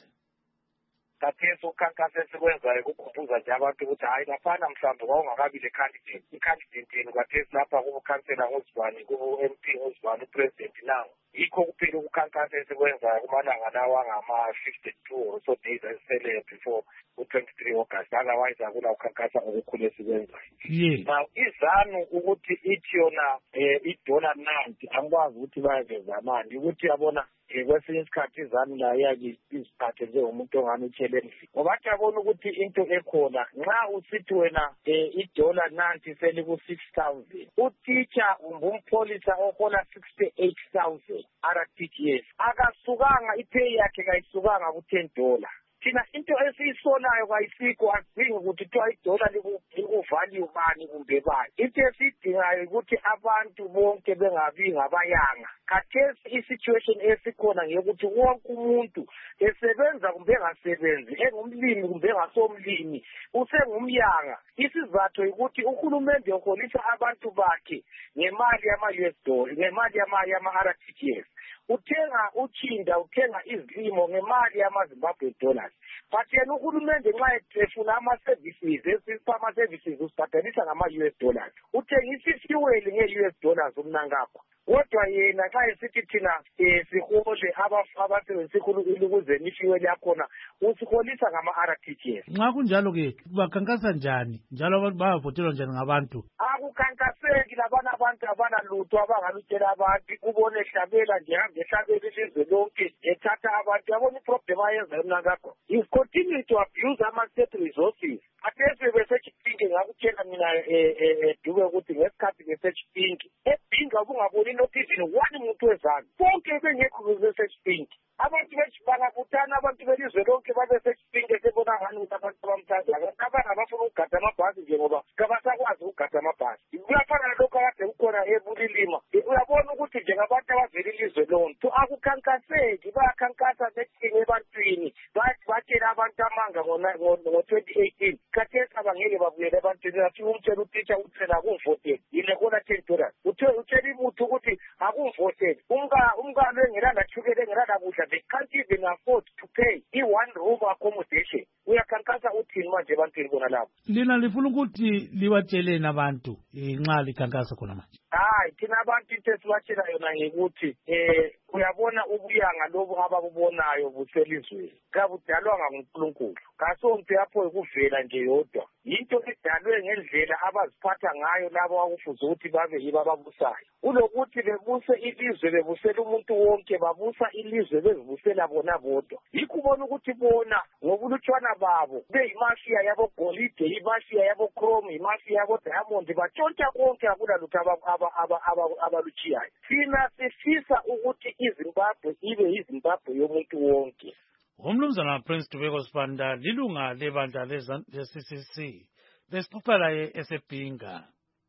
Kathesi ukhankasa esikwenzayo kukhumbuza nje abantu ukuthi hayi bafana mhlawumbe kwawungakabi le-candidate i-candidate yenu kathesi lapha kubukhansela ngozibani kubu-M P ngozibani upresident nawo yikho kuphela ukukhankasa esikwenzayo kumalanga lawa angama-fifty-two or so days esele before u-twenty-three August otherwise akula ukhankasa okukhulu esikwenzayo. Now iZANU ukuthi ithi yona um idola ninety angikwazi ukuthi bayaveza manje ukuthi yabona um kwesinye isikhathi iZANU la yaki iziphathe njengomuntu ongani utsheleni ngoba athi yabona ukuthi into ekhona nxa usithi wena um idola ninety seliku-six thousand utitsha umbumpolisa ohola sixty-eight thousand R T G S akasukanga ipay yakhe kayisukanga ku-ten dollar. Thina into esiyisolayo kayisikho asidingi ukuthi kuthiwa idola likuvalue bani kumbe bani. Into esiyidingayo ukuthi abantu bonke bengabi ngabayanga. Khathesi i-situation esikhona ngeyokuthi wonke umuntu esebenza kumbe engasebenzi engumlimi kumbe engasomlimi usengumyanga. Isizathu ukuthi uhulumende uholisa abantu bakhe ngemali yama-U S dollar ngemali yama-R T G S. Uthenga utshinda uthenga izilimo ngemali yama-Zimbabwe dollars but yena uhulumende nxa efuna ama-services esipha ama-services usibhadalisa ngama-U S dollars uthengisa ifuel nge-U S dollars umnankapha kodwa yena xa esithi thina um sihole abasebenzisa ikhulukile ukuze ifuel yakhona usiholisa ngama-R T G S. Nxa kunjalo-ke bakhankasa njani njalo abantu bayavotelwa njani ngabantu? Akukhankaseki labana abantu abanalutho abangalutshela abantu kubone hlabela nje hambe ehlabela ilizwe lonke ethatha abantu yabona iproblem ayenza emnankapho is continue to abuse ama-state resources. Athesi besechipinki ngakutshela mina Dube ukuthi ngesikhathi besechipinki ebhinga ubungaboni not even one muntu wezanu bonke bengekho besechipinki abantu bangabutana abantu belizwe lonke babesechipinki sebona ngani ukuthi abantu abamthandayo abana bafuna ukugada amabhasi nje ngoba kabasakwazi ukugada amabhasi kuyafana nalokho kade kukhona ebulilima uyabona ukuthi njengabantu abavela ilizwe lonke akukhankaseki bayakhankasa betinye ebantwini batshela abantu amanga ngo-twenty eighteen khathesi abangeke babuyele ebantwini afika umtshela utitsha uthela akungivoteli yile khona ten dollars utshela ibutho ukuthi akungivoteli umkalo engelanachukela engelanakudla they can't even afford to pay i-one room accommodation uyakhankasa uthini manje ebantwini bona labo. Lina lifuna ukuthi libatsheleni abantu nxa likhankasa khona manje? Hayi thina abantu into esibatshela yona ngekuthi um uyabona ubuyanga lobu abakubonayo buselizweni kabudalwanga nguNkulunkulu kasonto yapho ukuvela nje yodwa yinto edalwe ngendlela abaziphatha ngayo labo akufuze ukuthi babe yibo ababusayo ulokuthi bebuse ilizwe bebusela umuntu wonke babusa ilizwe bezibusela bona bodwa yikho ubona ukuthi bona ngobulutshwana babo beyimafia yabo golide imafia yabo chrome imafia yabo diamond batshontsha konke akula lutho abalutshiyayo. Thina sifisa ukuthi iZimbabwe ibe yiZimbabwe yomuntu wonke. Umnumzana Prince Dubeko Sibanda lilunga lebandla le-C C C besixoxa laye esebhinga.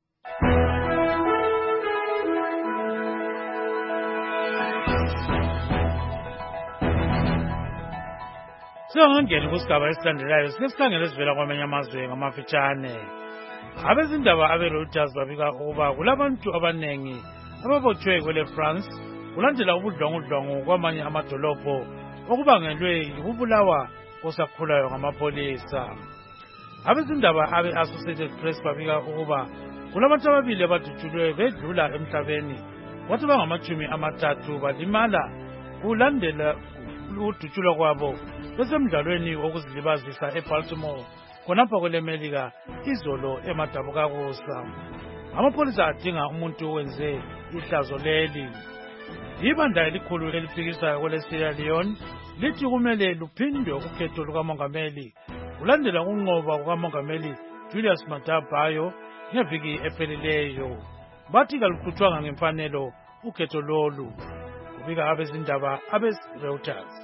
Siyangena kusigaba esilandelayo sinesikhangelo esivela kwamanye amazwe ngamafitshane. Abezindaba abe-Reuters babika ukuba kulabantu abanengi ababotshwe kwele France kulandela ubudlwangudlwangu kwamanye amadolobho okubangelwe yikubulawa kosakhulayo ngamapolisa. Abezindaba abe-Associated Press babika ukuba kulabantu ababili abadutshulwe bedlula emhlabeni kwathi bangamachumi amathathu balimala kulandela udutshulwa kwabo besemdlalweni wokuzilibazisa eBaltimore khonapha kwelemelika izolo emadabukakusa. Amapolisa adinga umuntu owenze ihlazo leli. Ibandla elikhulu eliphikisayo kwele-Sierra Leone lithi kumele luphindwe ukhetho lukamongameli kulandela ukunqoba kukamongameli Julius Maada Bio ngeviki ephelileyo. Bathi kaluqhutshwanga ngemfanelo ukhetho lolu, kubika abezindaba abes-Reuters.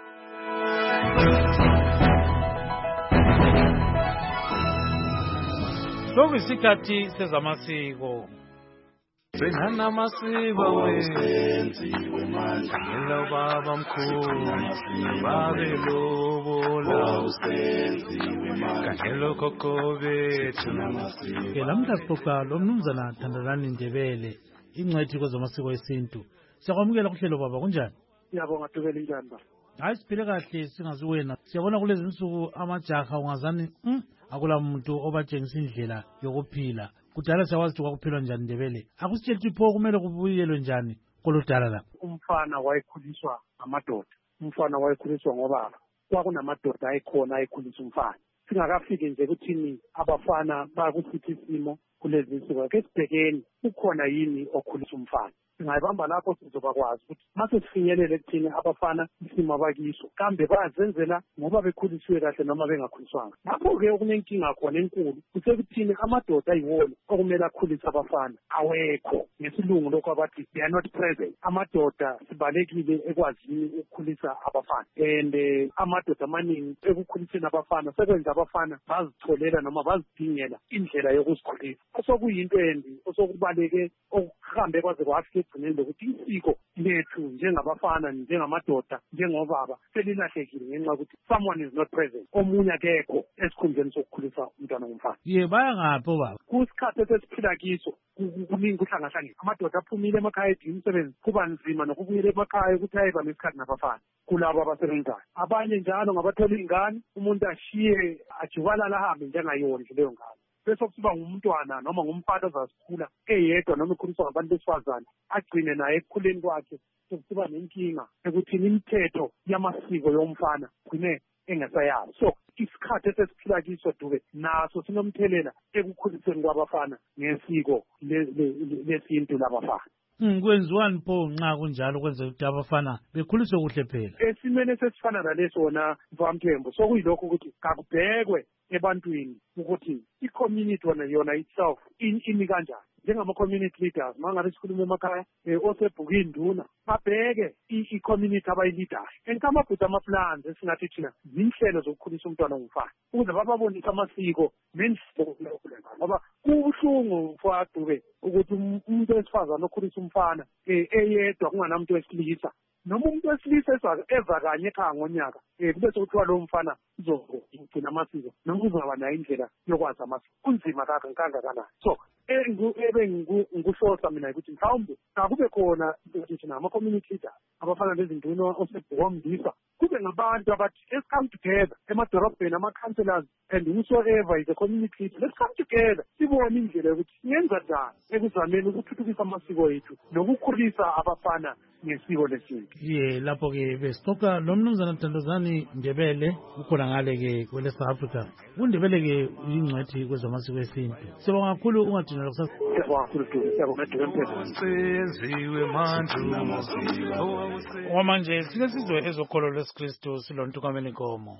Sokuyisikhathi sezamasiko. Sengana masiba wenzi wemandla ngelo baba mkhulu babe lobola usenzi wemandla ngelo kokobethu namasiko. Ke lamhla sixoxa lo mnumzana Thandalani Ndebele ingcwethi kwezamasiko esintu. Siyakwamukela kuhlelo baba, kunjani? Siyabonga Dubele, njani ba? Hayi siphile kahle singazi wena. Siyabona kulezi insuku amajaha ungazani mm, akula muntu obatshengisa indlela yokuphila. Kudala siyawazi ukuthi kwakuphilwa njani Ndebele. Akusitshela ukuthi pho kumele kubuyelwe njani koludala la. Umfana wayekhuliswa ngamadoda. Umfana wayekhuliswa ngobaba. Kwakunamadoda ayikhona ayikhulisa umfana. Singakafiki nje kuthini abafana bakusithi isimo kulezi insuku. Ake sibhekeni ukhona yini okhulisa umfana. Singayibamba lapho sizobakwazi ukuthi mase sifinyelele ekuthini abafana isimo abakiso kambe bazenzela ngoba bekhulisiwe kahle noma bengakhuliswanga. Lapho-ke okunenkinga khona enkulu kusekuthini amadoda ayiwona okumele akhulise abafana awekho. Ngesilungu lokho abathi they are not present. Amadoda sibalekile ekwazini ukukhulisa abafana, and uh, amadoda amaningi ekukhuliseni abafana sekwenza abafana bazitholela noma bazidingela indlela yokuzikhulisa, osokuyinto embi, osokubaleke okuhambe kwaze kwafika ekugcineni lokuthi isiko lethu njengabafana njengamadoda njengobaba selilahlekile ngenxa yokuthi someone is not present, omunye akekho esikhundleni sokukhulisa umntwana womfana. Ye baya ngaphi baba? Kusikhathi esesiphila kiso kuningi kuhlangahlangene. Amadoda aphumile emakhaya edinga umsebenzi, kuba nzima nokubuyela emakhaya ukuthi ayiba nesikhathi nabafana kulabo abasebenzayo. Abanye njalo ngabathola ingane, umuntu ashiye ajibalala ahambe njengayondle leyo ngane, bese kuba ngumntwana noma ngumfana ozasikhula eyedwa noma ekhuliswa ngabantu besifazane agcine naye ekukhuleni kwakhe sokuba nenkinga ekuthini imithetho yamasiko yomfana gcine engasayazi. So isikhathi esesiphila kiso Dube naso sinomthelela ekukhuliseni kwabafana ngesiko lesintu labafana. Kwenziwani pho nxa kunjalo kwenza ukuthi abafana bekhuliswe kuhle phela? Esimene sesifana naleso wona Mvamthembu sokuyilokho ukuthi kakubhekwe ebantwini ukuthi i-community wona yona itself imi kanjani. Njengama-community leaders mangabe sikhuluma emakhaya osebhukini nduna babheke i-community abayi-leadayo and kamabhuti ama-plans esingathi thina zinhlelo zokukhulisa umntwana womfana ukuze bababonise amasiko nendlela ngoba kubuhlungu mfowethu ukuthi umuntu wesifazane okhulisa umfana eyedwa kunganamuntu wesilisa noma umuntu wesilisa eza kanye ekhaya ngonyaka kube sekuthiwa lowo mfana uzogcina amasiko noma uzaba nayo indlela yokwazi amasiko. Kunzima kangakanani. So ebe ngikuhlosa mina ukuthi mhlawumbe kakube khona ukuthi nama-community leaders abafana nezinduna osebhukomdisa kube ngabantu abathi let's come together emadorobheni, ama-councillors and whosoever is a community leader, let's come together sibone indlela yokuthi siyenza njani ekuzameni ukuthuthukisa amasiko ethu nokukhulisa abafana ngesiko lesintu. Ye lapho-ke besixoxa lo mnumzana Thandalani Ndebele ukhona ngale-ke kwele-South Africa. UNdebele-ke uyingcwethi kwezamasiko esintu. Sibonga kakhulu ungagcinela kusasa. Siyabonga kakhulu Dube, siyabonga Dube. Manje sike sizwe ezokholo lwesikristu silontukameni inkomo.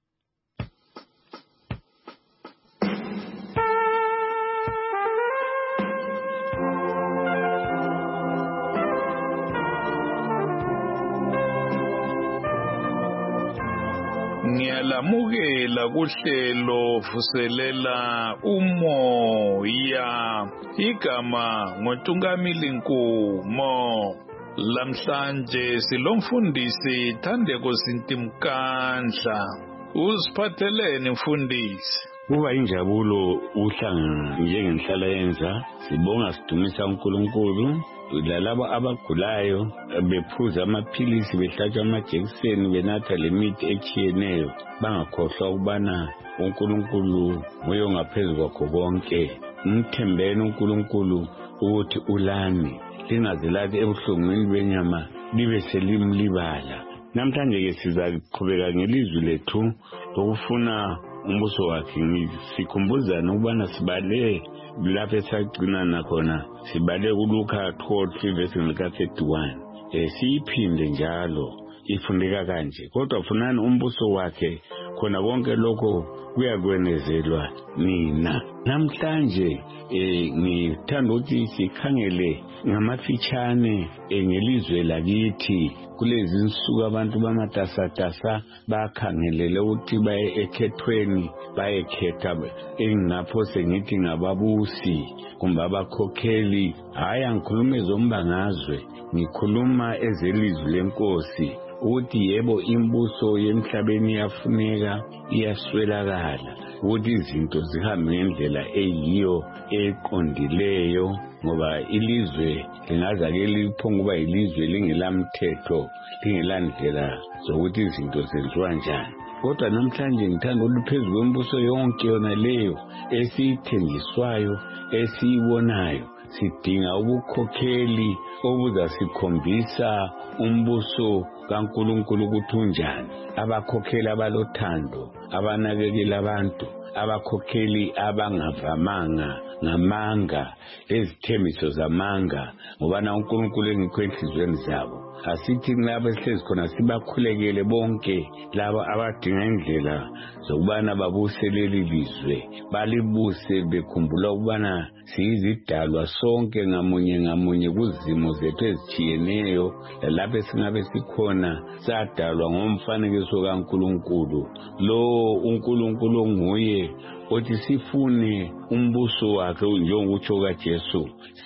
Ngiyalamukela kuhlelo vuselela umoya igama ngoNtungamili Nkumo. Lamhlanje silomfundisi Thandeko Sintimkandla. Uziphatheleni mfundisi? Kuba injabulo uhlanga njengenhlala yenza sibonga sidumisa uNkulunkulu lalabo abagulayo bephuza amaphilisi behlatshwa amajekiseni benatha lemithi etshiyeneyo bangakhohlwa ukubana uNkulunkulu nguye ongaphezulu kwakho konke ngithembeni uNkulunkulu ukuthi ulani lingaze lathi ebuhlungwini benyama libe selimlibala. Namhlanje ke sizaqhubeka ngelizwi lethu lokufuna umbuso wakhe. Sikhumbuzana ukubana sibale lapho esagcina nakhona, sibale kuLuka twelve verse thirty-one. Eh siyiphinde njalo ifundeka kanje, kodwa funani umbuso wakhe, khona konke lokho kuyakwenezelwa nina. Namhlanje eh ngithanda ukuthi sikhangele ngamafitshane ngelizwe lakithi. Kulezi insuku abantu bamatasatasa bakhangelele ukuthi baye ekhethweni, bayekhetha engapho sengithi ngababusi kumbe abakhokheli. Hayi angikhuluma ezombangazwe, ngikhuluma ezelizwi lenkosi ukuthi yebo imbuso yemhlabeni iyafuneka, iyaswelakala, ukuthi izinto zihambe ngendlela eyiyo eqondileyo, ngoba ilizwe lingazake liphonga kuba ilizwe lingelamthetho, lingelandlela zokuthi izinto zenziwa njani. Kodwa namhlanje ngithanda ukuthi phezu kwembuso yonke yona leyo esiyithenjiswayo, esiyibonayo, sidinga ubukhokheli obuzasikhombisa umbuso kaNkulunkulu ukuthi unjani. Abakhokheli abalothando, abanakekela abantu, abakhokheli abangavamanga ngamanga lezithembiso zamanga, ngoba na uNkulunkulu engikho enhlizweni zabo. Asithi labo esihlezi khona sibakhulekele bonke laba abadinga indlela zokubana babuse leli lizwe, balibuse bekhumbula ukubana siyizidalwa sonke ngamunye ngamunye kuzimo zethu ezitshiyeneyo, lapho esingabe sikhona sadalwa ngomfanekiso kaNkulunkulu. Lo uNkulunkulu nguye othi sifune umbuso wakhe njengokutsho kaJesu,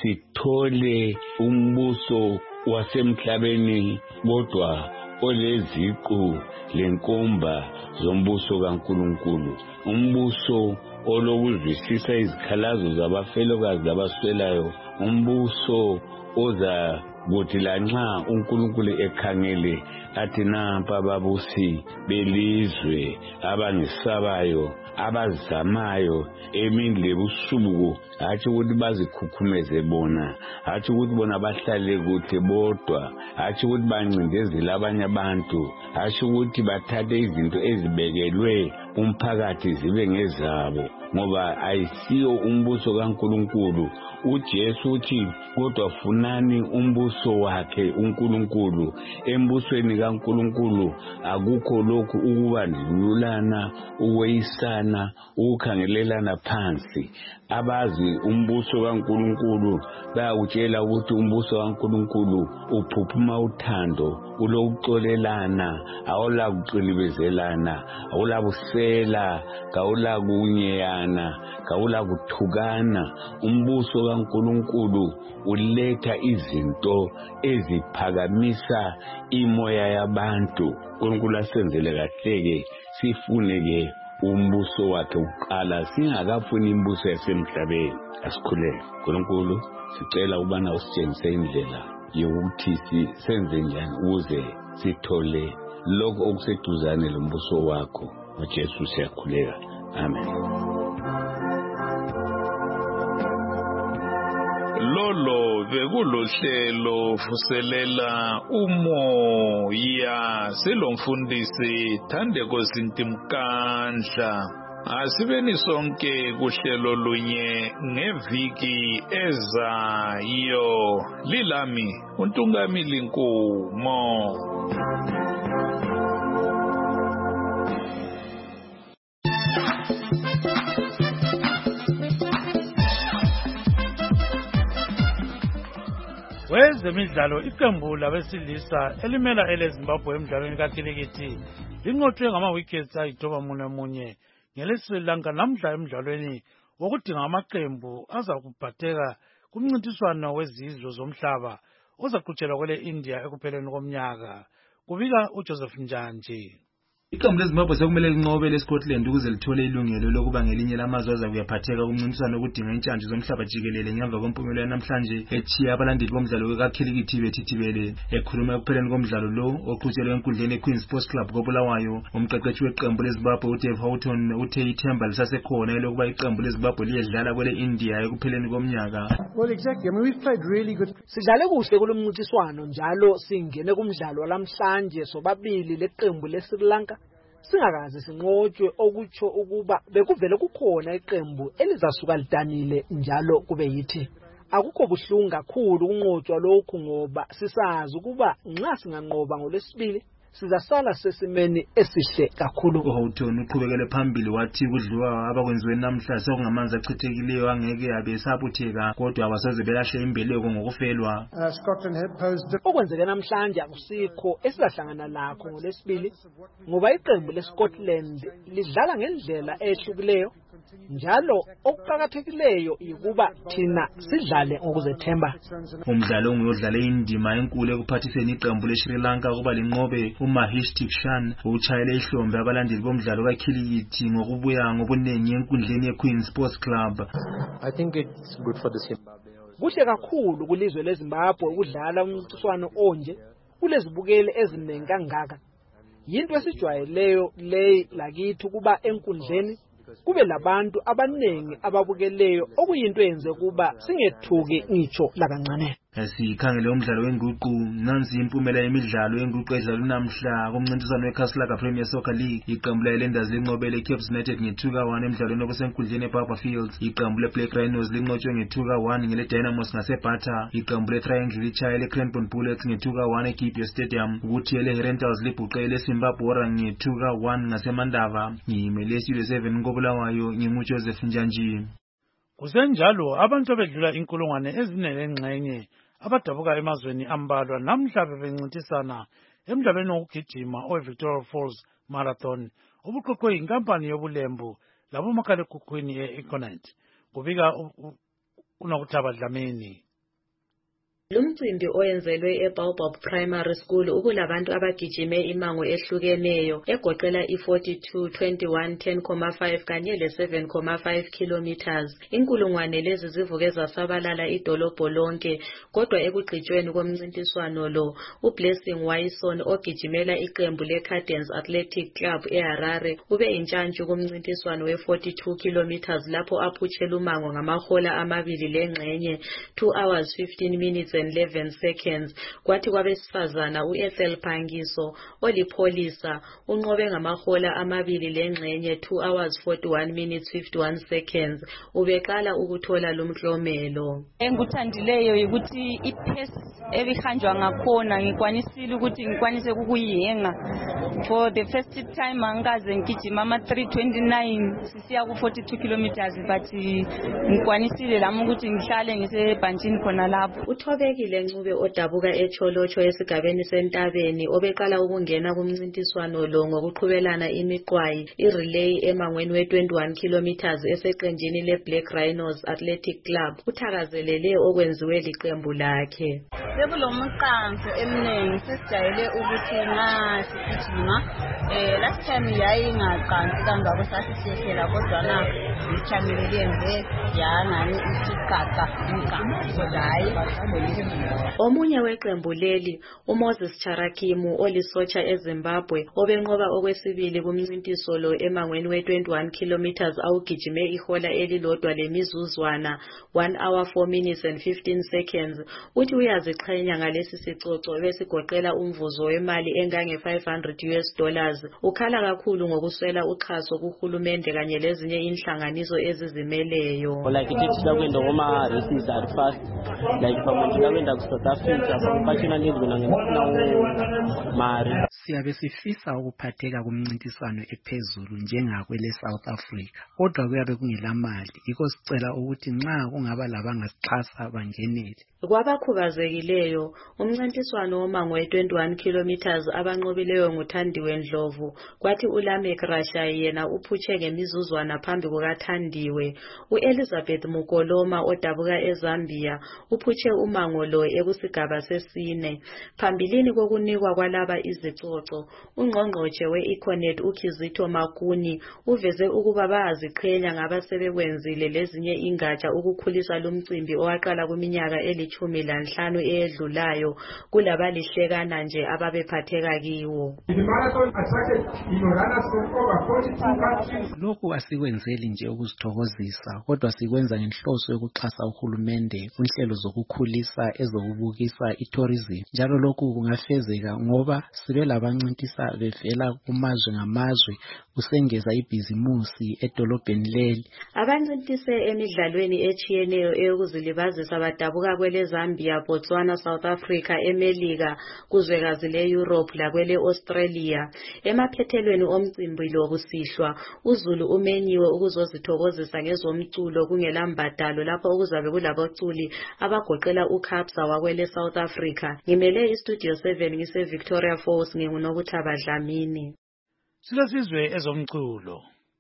sithole umbuso wasemhlabeni kodwa oleziqu lenkomba zombuso kaNkulunkulu, umbuso olokuzwisisa izikhalazo zabafelokazi abaswelayo, umbuso oza kuthi lanxa uNkulunkulu ekhangele athi nampa ababusi belizwe abangisabayo, abazamayo emini lebusuku, hatshi ukuthi bazikhukhumeze bona, hatshi ukuthi bona bahlale kuhle bodwa, hatshi ukuthi bancindezele abanye abantu, hatshi ukuthi bathathe izinto ezibekelwe umphakathi zibe ngezabo, ngoba ayisiyo umbuso kaNkulunkulu. uJesu uthi kodwa funani umbuso wakhe uNkulunkulu. Embusweni kaNkulunkulu akukho lokhu ukubandlululana, ukweyisana, ukukhangelelana phansi. Abazi umbuso kaNkulunkulu bayakutshela ukuthi umbuso kaNkulunkulu uphuphuma uthando, ulokuxolelana, awulakuqilibezelana, awulabusela, kawulakunyeyana, kawulakuthukana. Umbuso kaNkulunkulu uletha izinto eziphakamisa imoya yabantu. uNkulunkulu asenzele kahle-ke sifune ke umbuso wakhe uqala, singakafuni imbuso yasemhlabeni. Asikhuleke. uNkulunkulu sicela ubana usitshengise indlela yokuthi senze njani ukuze sithole lokho okuseduzane lombuso wakho. uJesu siyakhuleka. Amen. Lolo bekulohlelo vuselela umoya silomfundisi Thandeko Zintimkandla. Asibeni sonke kuhlelo lunye ngeviki ezayo. Lilami uNtungamili Nkumo. Wezemidlalo, iqembu labesilisa elimela eleZimbabwe emidlalweni kakilikithi linqotshwe ngama-wickets ayithoba munye munye ngeleSri Lanka namhla emidlalweni wokudinga amaqembu azakubhatheka kumncintiswano wezizwe zomhlaba ozaqhutshelwa kwele India ekupheleni komnyaka. Kubika uJoseph Njanje. Iqembu leZimbabwe sekumele linqobe leScotland ukuze lithole ilungelo lokuba ngelinye lamazwe azakuyaphatheka kumncintiswano wokudinga intshantshi zomhlaba jikelele ngemva kwempumelelo yanamhlanje ethiya abalandeli bomdlalo wekakhilikithi bethithibele. Ekhuluma ekupheleni komdlalo lo oqhutshelwe enkundleni eQueen Sports Club koBulawayo, umqeqeshi weqembu leZimbabwe uDave Houghton uthe ithemba lisasekhona elokuba iqembu leZimbabwe liyedlala kwele India ekupheleni komnyaka. Well, exactly. I mean, we've played really good. Sidlale kuhle kulomncintiswano njalo singene kumdlalo walamhlanje sobabili leqembu leSri Lanka. Singakaze sinqotshwe okutsho ukuba bekuvele kukhona iqembu elizasuka lidanile njalo kube yithi akukho buhlungu kakhulu kunqotshwa lokhu ngoba sisazi ukuba nxa singanqoba ngolesibili sizasala sesimeni esihle kakhulu. uHoughton uqhubekele phambili wathi kudliwa abakwenziwe namhla sekungamanzi achithekileyo angeke abe sabutheka kodwa abasoze belahle imbeleko ngokufelwa. Scotland had posed okwenzeke namhlanje akusikho esizahlangana lakho ngolesibili ngoba iqembu leScotland lidlala ngendlela ehlukileyo njalo okuqhakathekileyo ukuba thina sidlale ngokuzethemba. Umdlalo onguyodlala indima enkulu ekuphathiseni iqembu leSri Lanka ukuba linqobe uMahesh Dikshan utshayele ihlombe abalandeli bomdlalo kakhilikithi ngokubuya ngobunengi enkundleni yeQueen Sports Club. I think it's good for the Zimbabwe. Kuhle kakhulu kulizwe leZimbabwe ukudlala umncintiswano onje kulezibukeli eziningi kangaka. Yinto esijwayeleyo leyi lakithi kuba enkundleni kube labantu abanengi ababukeleyo okuyinto yenze kuba singethuki ngitsho lakancane. Sikhangele umdlalo wenguqu nansi impumela yemidlalo yenguqu edlalwa namhla kumncintiswano weCastlelaga Premier Soccer League. Iqembu leLenders linqobele iCaps United nge-two ka one emdlalweni obusenkundleni eBarberfield. Iqembu leBlack Rhinos linqotshwe nge-two ka one ngele Dynamos ngaseBarter. Iqembu leTriangle litshayele eCranbourne Bullets nge-two ka one eGibbio Stadium. Ukuthi eleHerentals libhuqele eSimbabwe Ora nge-two ka one ngaseMandava. Ngiyimele Studio seven koBulawayo nginguJoseph Njanji. Kusenjalo abantu abedlula inkulungwane ezine lengxenye abadabuka emazweni ambalwa namhla bebencintisana emdlalweni wokugijima oweVictoria Falls Marathon obuqoqwe inkampani yobulembu labomakhalekhukhwini e-Econet. Kubika uNokuthaba Dlamini. Lumcimbi oyenzelwe eBaobab Primary School ukulabantu abagijime imango ehlukeneyo egoqela i-forty-two, twenty-one, ten point five kanye le-seven point five kilometers. Inkulungwane lezi zivuke zasabalala idolobho lonke kodwa ekugqitshweni komncintiswano lo uBlessing Wison ogijimela iqembu leCardens Athletic Club eHarare ube intshantshi kumncintiswano we-forty-two kilometers lapho aphutshela umango ngamahola amabili lengxenye two hours fifteen minutes and eleven seconds. Kwathi kwabesifazana uEthel Phangiso olipholisa unqobe ngamahola amabili lengxenye two hours forty-one minutes fifty-one seconds. Ubeqala ukuthola lumklomelo. Engikuthandileyo ukuthi ipace ebihanjwa ngakhona ngikwanisile ukuthi ngikwanise ukuyiyenga. For the first time angikaze ngigijima ama three twenty-nine sisiya ku forty-two kilometers but ngikwanisile lami ukuthi ngihlale ngisebhantshini khona lapho. Uthobekile Ncube odabuka eCholocho esigabeni sentabeni obeqala ukungena kumncintiswano lo ngokuqhubelana imiqwayi irelay emangweni we-twenty-one kilometers eseqenjini leBlack Rhinos Athletic Club. Uthakazelele okwenziwe liqembu lakhe. Sekulomqanso emnengi sesijayele ukuthi nxa sigijima eh last time yayingaqansi kangako sasisiyekela kodwa na ichamile lenze yangani isiqaqa umqanso kodwa Omunye weqembu leli uMoses Charakimu olisotsha eZimbabwe obenqoba okwesibili kumncintiso lo emangweni we-twenty-one kilometers awugijime ihola elilodwa lemizuzwana one hour four minutes and fifteen seconds. Uthi uyaziqhenya ngalesi sicoco besigoqela umvuzo wemali engange five hundred US dollars. Ukhala kakhulu ngokuswela uxhaso kuhulumende kanye lezinye inhlanganiso ezizimeleyo. Like it is kwenda ngoma races at first like pamwe kwenda ku South Africa fortunately ngibona ngifuna mari. Siyabe sifisa ukuphatheka kumncintiswano ephezulu njengakwele South Africa kodwa kuyabe kungelamali yiko sicela ukuthi nxa kungaba labangasixhasa bangenele. Kwabakhubazekileyo umncintiswano womango we-twenty-one kilometers abanqobileyo nguThandiwe Ndlovu kwathi uLamek Rashai yena uphutshe ngemizuzwana phambi kuka abathandiwe. U-Elizabeth Mukoloma odabuka eZambia uphutshe umango lo ekusigaba sesine. Phambilini kokunikwa kwalaba izicoco, ungqongqotshe we-Econet uKizito Makuni uveze ukuba bayaziqhenya ngabasebekwenzile lezinye ingatsha ukukhulisa lumcimbi owaqala kuminyaka elithumi lanhlanu eyedlulayo kulabalihlekana nje ababephatheka kiwo. Lokhu asikwenzeli nje ukuzithokozisa, kodwa sikwenza ngenhloso yokuxhasa uhulumende kunhlelo zokukhulisa ezokubukisa itourism. Njalo lokhu kungafezeka ngoba sibe labancintisa bevela kumazwe ngamazwe kusengeza ibhizimusi edolobheni leli. Abancintise emidlalweni etshiyeneyo eyokuzilibazisa badabuka kwele Zambia, Botswana, South Africa, eMelika, kuzwekazi le-Europe lakwele Australia. Emaphethelweni omcimbi lo kusihlwa, uZulu umenyiwe ukuzozithokozisa ngezomculo kungelambadalo lapho okuzabe kulabaculi abagoqela uKabza wakwele South Africa. Ngimele iStudio seven ngise Victoria Falls, nginguNokuthaba Dlamini. Silesizwe ezomculo.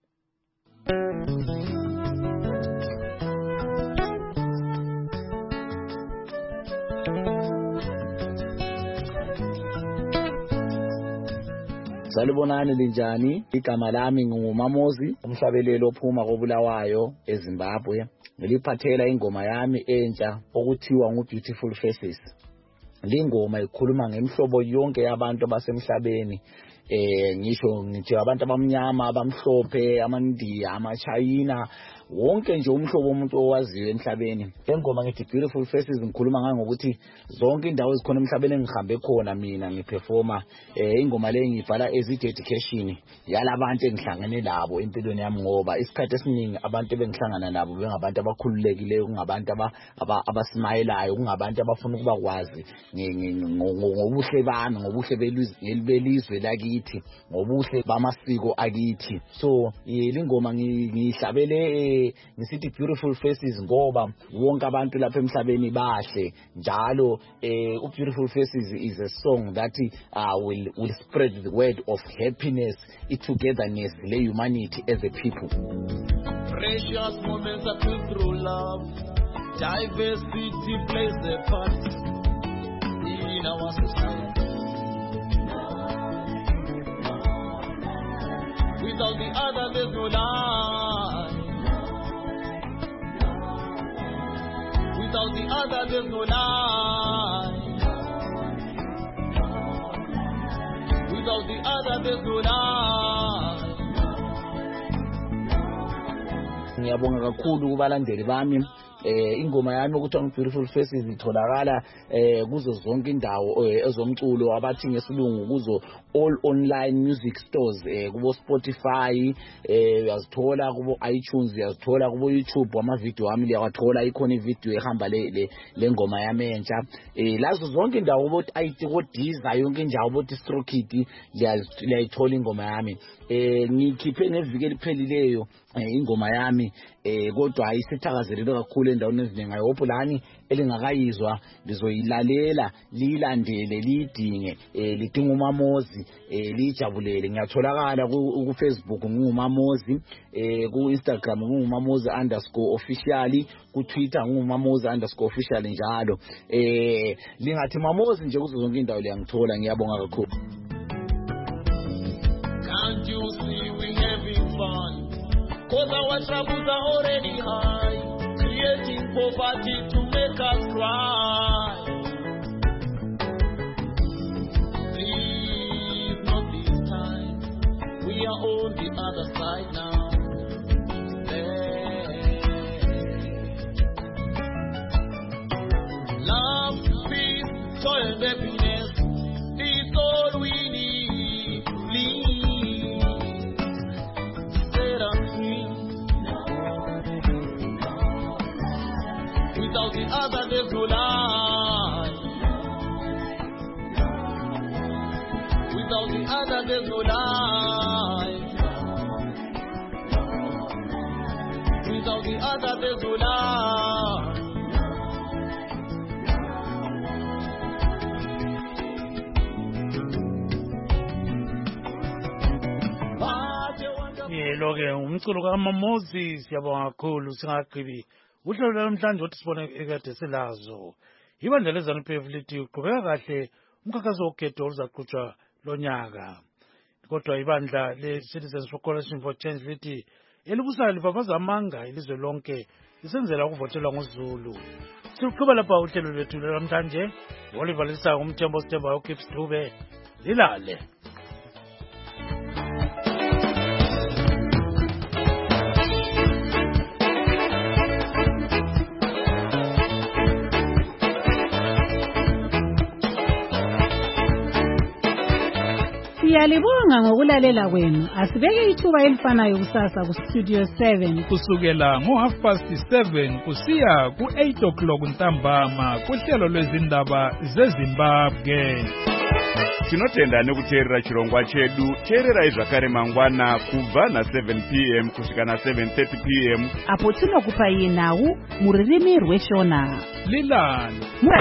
Salibonani linjani? Igama lami nguMamozi, umhlabeleli ophuma koBulawayo eZimbabwe. Ngiliphathela ingoma yami entsha okuthiwa nguBeautiful Faces. Lingoma ikhuluma ngemhlobo yonke yabantu basemhlabeni. Eh ngisho ngithi abantu abamnyama, abamhlophe, amaNdiya, amaChina, wonke nje umhlobo umuntu owaziyo emhlabeni. Lengoma ngithi Beautiful Faces ngikhuluma ngani ngokuthi zonke indawo ezikhona emhlabeni engihambe khona mina ngiperforma. Eh ingoma le ngibhala as dedication yalabantu engihlangene nabo empilweni yami, ngoba isikhathi esiningi abantu bengihlangana nabo bengabantu abakhululekileyo, kungabantu aba abasmayelayo, kungabantu abafuna ukuba kwazi ngobuhle bami, ngobuhle belizwe lakithi, ngobuhle bamasiko akithi. So lingoma ngihlabele ngisithi Beautiful Faces ngoba wonke abantu lapha emhlabeni bahle njalo. eh uBeautiful Faces is a song that uh, will will spread the word of happiness, togetherness, le humanity as a people. Precious moments are filled through love. Diversity plays a part in our society. Without the other there's no life. Without the other there's no life. Without the other there's no life. Ngiyabonga kakhulu kubalandeli bami. Eh ingoma yami ukuthi Beautiful Faces itholakala eh kuzo zonke indawo ezomculo abathi ngesilungu kuzo all online music stores, eh kubo Spotify, eh uyazithola kubo iTunes, uyazithola kubo YouTube. Ama video ami liyawathola, ikhona ivideo ehamba le lengoma yami entsha. Eh lazo zonke indawo bo I T ko Deezer, yonke indawo bo Distrokid liyayithola ingoma yami. Eh ngikhiphe ngeviki eliphelileyo ingoma yami, eh kodwa ayisithakazelele kakhulu endaweni eziningi. I hope lani elingakayizwa lizoyilalela, lilandele, lidinge, eh lidinga uMamozi, eh lijabulele. Ngiyatholakala ku Facebook nguMamozi, eh ku Instagram nguMamozi underscore official, ku Twitter nguMamozi underscore official njalo. Eh lingathi Mamozi nje kuzo zonke indawo liyangithola. Ngiyabonga kakhulu. Can't you see we having fun? Cause our troubles are already high, creating poverty to make us cry. Please, not this time. We are on the other side now. Hey. Love, peace, joy and happiness is all we need. Please, set us free. Without the other there's no life. Without the other there's no life. Without the other there's no life. lo-ke umculo kaMamozi siyabonga kakhulu singagqibi uhlelo lwamhlanje othi sibone ekade silazo ibandla leZANU-P F lithi uqhubeka kahle umkhankaso wokhetho oluzaqhutshwa lonyaka kodwa ibandla le-Citizens for Coalition for Change lithi elibusayo lifafaza amanga ilizwe lonke lisenzela ukuvotelwa ngoZulu. Siqhubeka lapha uhlelo lwethu lwamhlanje olivalisa umthembo Sithembayo Gibbs Dube lilale. Siyalibonga ngokulalela kwenu. Asibeke ithuba elifanayo kusasa ku Studio seven kusukela ngo half past seven kusiya ku eight o'clock ntambama kuhlelo lwezindaba zeZimbabwe. Tinotenda nekuteerera chirongwa chedu. Teerera zvakare mangwana kubva na seven p m kusvika na seven thirty p m apo tinokupa iye nhau muririmi rweshona. Lilani.